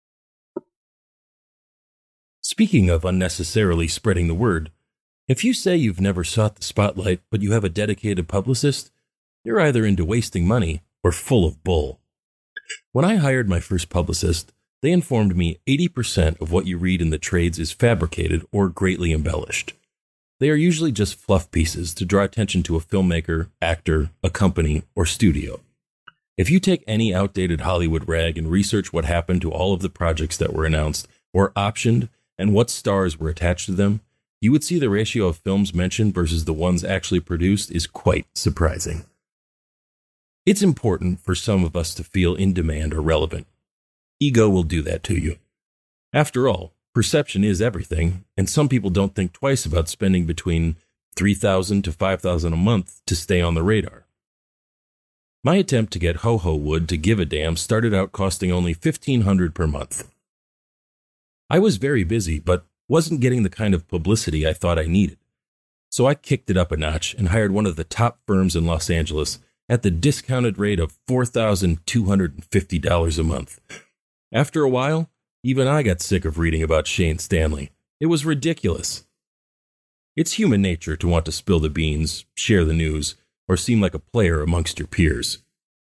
Speaking of unnecessarily spreading the word, if you say you've never sought the spotlight but you have a dedicated publicist, you're either into wasting money or full of bull. When I hired my first publicist, they informed me 80% of what you read in the trades is fabricated or greatly embellished. They are usually just fluff pieces to draw attention to a filmmaker, actor, a company, or studio. If you take any outdated Hollywood rag and research what happened to all of the projects that were announced or optioned and what stars were attached to them, you would see the ratio of films mentioned versus the ones actually produced is quite surprising. It's important for some of us to feel in demand or relevant. Ego will do that to you. After all, perception is everything, and some people don't think twice about spending between $3,000 to $5,000 a month to stay on the radar. My attempt to get Ho-Ho Wood to give a damn started out costing only $1,500 per month. I was very busy, but wasn't getting the kind of publicity I thought I needed. So I kicked it up a notch and hired one of the top firms in Los Angeles at the discounted rate of $4,250 a month. After a while, even I got sick of reading about Shane Stanley. It was ridiculous. It's human nature to want to spill the beans, share the news, or seem like a player amongst your peers.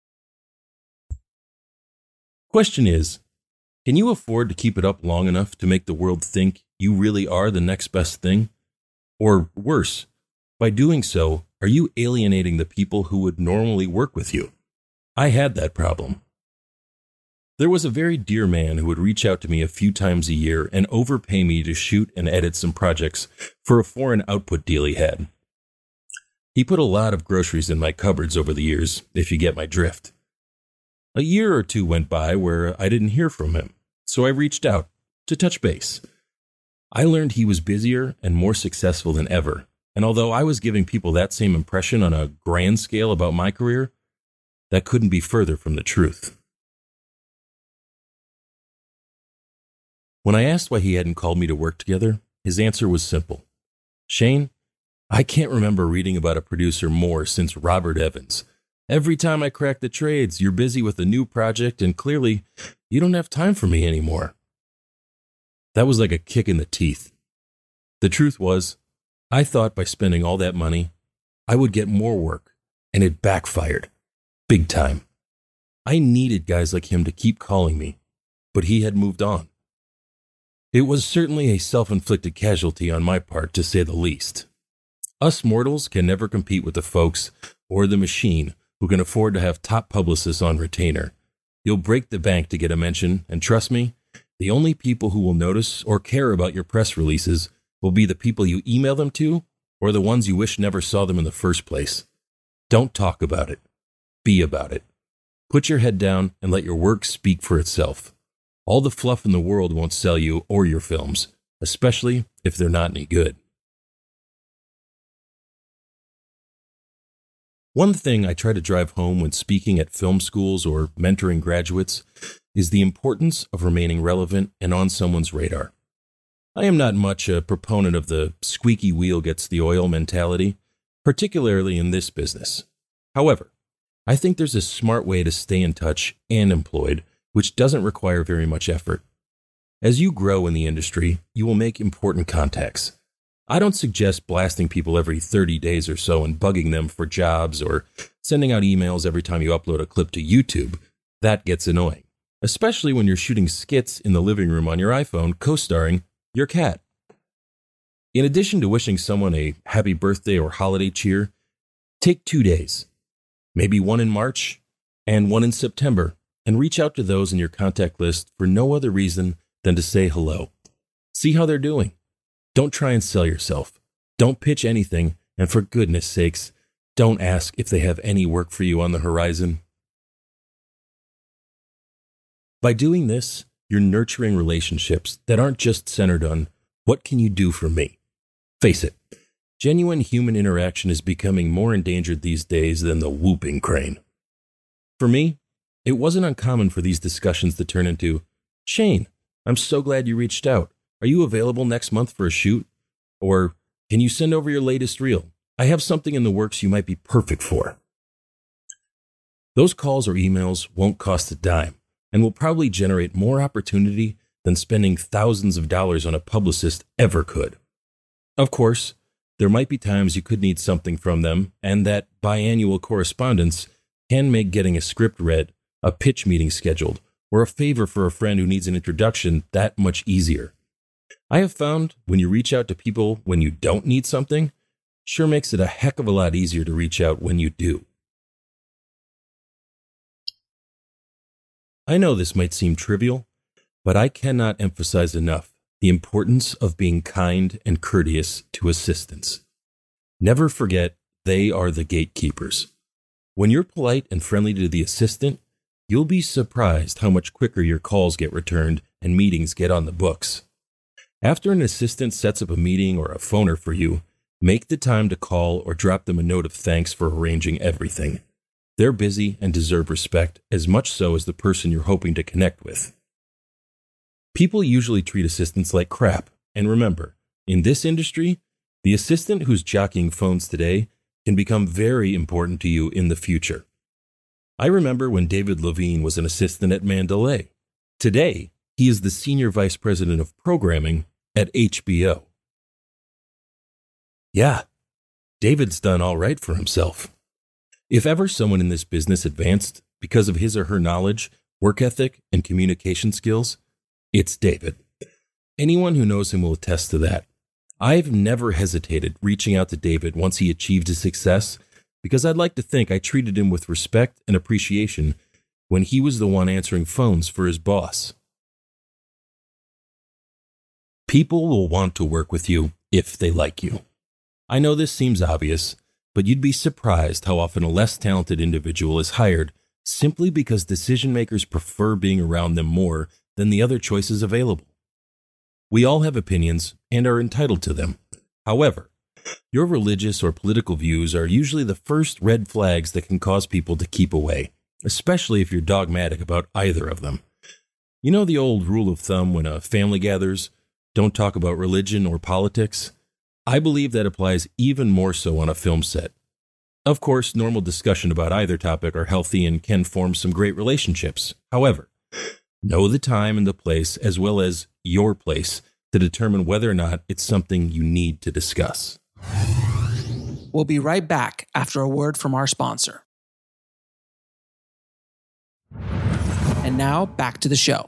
Question is, can you afford to keep it up long enough to make the world think you really are the next best thing? Or worse, by doing so, are you alienating the people who would normally work with you? I had that problem. There was a very dear man who would reach out to me a few times a year and overpay me to shoot and edit some projects for a foreign output deal he had. He put a lot of groceries in my cupboards over the years, if you get my drift. A year or two went by where I didn't hear from him, so I reached out to touch base. I learned he was busier and more successful than ever, And although I was giving people that same impression on a grand scale about my career, that couldn't be further from the truth. When I asked why he hadn't called me to work together, his answer was simple. Shane, I can't remember reading about a producer more since Robert Evans. Every time I crack the trades, you're busy with a new project and clearly you don't have time for me anymore. That was like a kick in the teeth. The truth was, I thought by spending all that money, I would get more work, and it backfired. Big time. I needed guys like him to keep calling me, but he had moved on. It was certainly a self-inflicted casualty on my part, to say the least. Us mortals can never compete with the folks or the machine who can afford to have top publicists on retainer. You'll break the bank to get a mention, and trust me, the only people who will notice or care about your press releases will be the people you email them to or the ones you wish never saw them in the first place. Don't talk about it. Be about it. Put your head down and let your work speak for itself. All the fluff in the world won't sell you or your films, especially if they're not any good. One thing I try to drive home when speaking at film schools or mentoring graduates is the importance of remaining relevant and on someone's radar. I am not much a proponent of the squeaky wheel gets the oil mentality, particularly in this business. However, I think there's a smart way to stay in touch and employed, which doesn't require very much effort. As you grow in the industry, you will make important contacts. I don't suggest blasting people every 30 days or so and bugging them for jobs or sending out emails every time you upload a clip to YouTube. That gets annoying, especially when you're shooting skits in the living room on your iPhone co-starring your cat. In addition to wishing someone a happy birthday or holiday cheer, take 2 days, maybe one in March and one in September, and reach out to those in your contact list for no other reason than to say hello. See how they're doing. Don't try and sell yourself. Don't pitch anything, and for goodness sakes, don't ask if they have any work for you on the horizon. By doing this, you're nurturing relationships that aren't just centered on, what can you do for me? Face it, genuine human interaction is becoming more endangered these days than the whooping crane. For me, it wasn't uncommon for these discussions to turn into, Shane, I'm so glad you reached out. Are you available next month for a shoot? Or, can you send over your latest reel? I have something in the works you might be perfect for. Those calls or emails won't cost a dime and will probably generate more opportunity than spending thousands of dollars on a publicist ever could. Of course, there might be times you could need something from them, and that biannual correspondence can make getting a script read, a pitch meeting scheduled, or a favor for a friend who needs an introduction that much easier. I have found when you reach out to people when you don't need something, sure makes it a heck of a lot easier to reach out when you do. I know this might seem trivial, but I cannot emphasize enough the importance of being kind and courteous to assistants. Never forget they are the gatekeepers. When you're polite and friendly to the assistant, you'll be surprised how much quicker your calls get returned and meetings get on the books. After an assistant sets up a meeting or a phoner for you, make the time to call or drop them a note of thanks for arranging everything. They're busy and deserve respect, as much so as the person you're hoping to connect with. People usually treat assistants like crap, and remember, in this industry, the assistant who's jockeying phones today can become very important to you in the future. I remember when David Levine was an assistant at Mandalay. Today, he is the senior vice president of programming at HBO. Yeah, David's done all right for himself. If ever someone in this business advanced because of his or her knowledge, work ethic, and communication skills, it's David. Anyone who knows him will attest to that. I've never hesitated reaching out to David once he achieved his success because I'd like to think I treated him with respect and appreciation when he was the one answering phones for his boss. People will want to work with you if they like you. I know this seems obvious, but you'd be surprised how often a less talented individual is hired simply because decision makers prefer being around them more than the other choices available. We all have opinions and are entitled to them. However, Your religious or political views are usually the first red flags that can cause people to keep away, especially if you're dogmatic about either of them. You know the old rule of thumb when a family gathers, don't talk about religion or politics? I believe that applies even more so on a film set. Of course, normal discussion about either topic are healthy and can form some great relationships. However, know the time and the place as well as your place to determine whether or not it's something you need to discuss. We'll be right back after a word from our sponsor. And now, back to the show.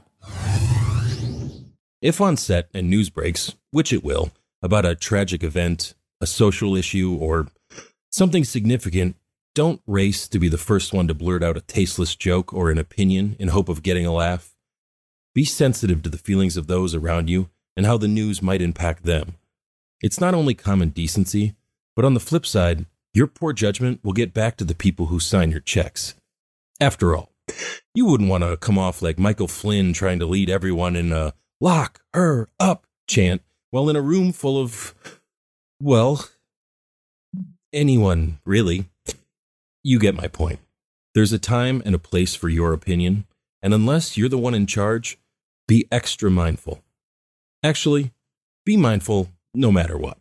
If on set and news breaks, which it will, about a tragic event, a social issue, or something significant, don't race to be the first one to blurt out a tasteless joke or an opinion in hope of getting a laugh. Be sensitive to the feelings of those around you and how the news might impact them. It's not only common decency, but on the flip side, your poor judgment will get back to the people who sign your checks. After all, you wouldn't want to come off like Michael Flynn trying to lead everyone in a "lock her up" chant while in a room full of, well, anyone, really. You get my point. There's a time and a place for your opinion, and unless you're the one in charge, be extra mindful. Actually, be mindful no matter what.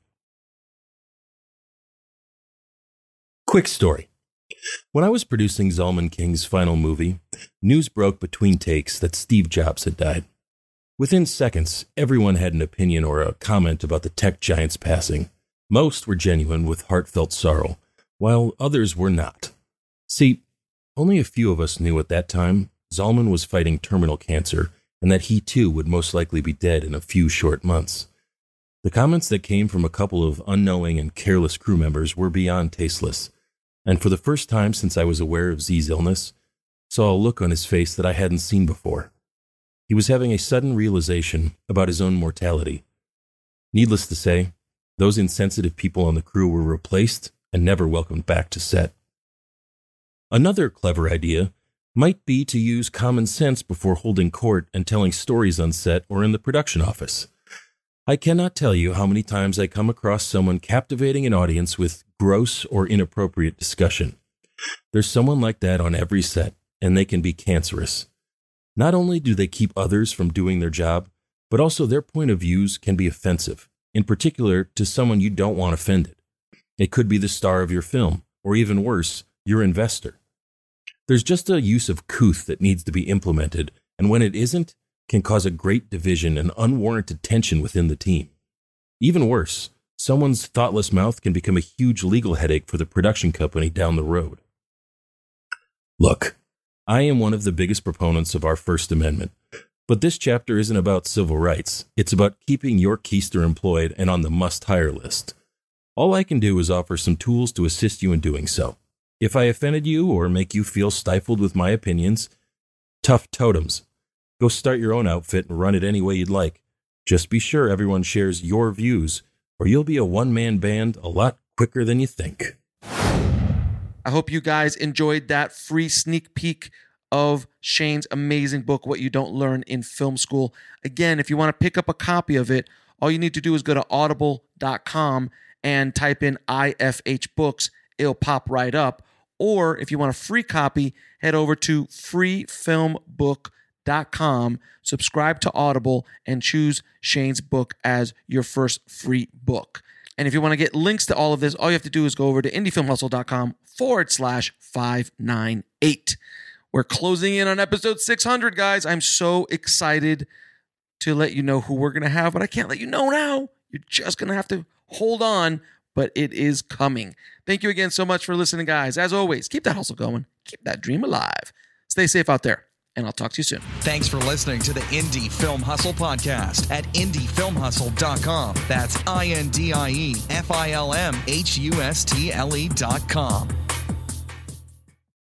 Quick story. When I was producing Zalman King's final movie, news broke between takes that Steve Jobs had died. Within seconds, everyone had an opinion or a comment about the tech giant's passing. Most were genuine with heartfelt sorrow, while others were not. See, only a few of us knew at that time Zalman was fighting terminal cancer and that he too would most likely be dead in a few short months. The comments that came from a couple of unknowing and careless crew members were beyond tasteless, and for the first time since I was aware of Z's illness, saw a look on his face that I hadn't seen before. He was having a sudden realization about his own mortality. Needless to say, those insensitive people on the crew were replaced and never welcomed back to set. Another clever idea might be to use common sense before holding court and telling stories on set or in the production office. I cannot tell you how many times I come across someone captivating an audience with gross or inappropriate discussion. There's someone like that on every set, and they can be cancerous. Not only do they keep others from doing their job, but also their point of views can be offensive, in particular to someone you don't want offended. It could be the star of your film, or even worse, your investor. There's just a use of couth that needs to be implemented, and when it isn't, can cause a great division and unwarranted tension within the team. Even worse, someone's thoughtless mouth can become a huge legal headache for the production company down the road. Look, I am one of the biggest proponents of our First Amendment, but this chapter isn't about civil rights. It's about keeping your keister employed and on the must-hire list. All I can do is offer some tools to assist you in doing so. If I offended you or make you feel stifled with my opinions, tough totems. Go start your own outfit and run it any way you'd like. Just be sure everyone shares your views, or you'll be a one-man band a lot quicker than you think. I hope you guys enjoyed that free sneak peek of Shane's amazing book, What You Don't Learn in Film School. Again, if you want to pick up a copy of it, all you need to do is go to audible.com and type in IFH Books. It'll pop right up. Or if you want a free copy, head over to freefilmbook.com, subscribe to Audible, and choose Shane's book as your first free book. And if you want to get links to all of this, all you have to do is go over to indiefilmhustle.com/598. We're closing in on episode 600, guys. I'm so excited to let you know who we're going to have, but I can't let you know now. You're just going to have to hold on, but it is coming. Thank you again so much for listening, guys. As always, keep that hustle going. Keep that dream alive. Stay safe out there, and I'll talk to you soon. Thanks for listening to the Indie Film Hustle podcast at indiefilmhustle.com. That's INDIEFILMHUSTLE.com.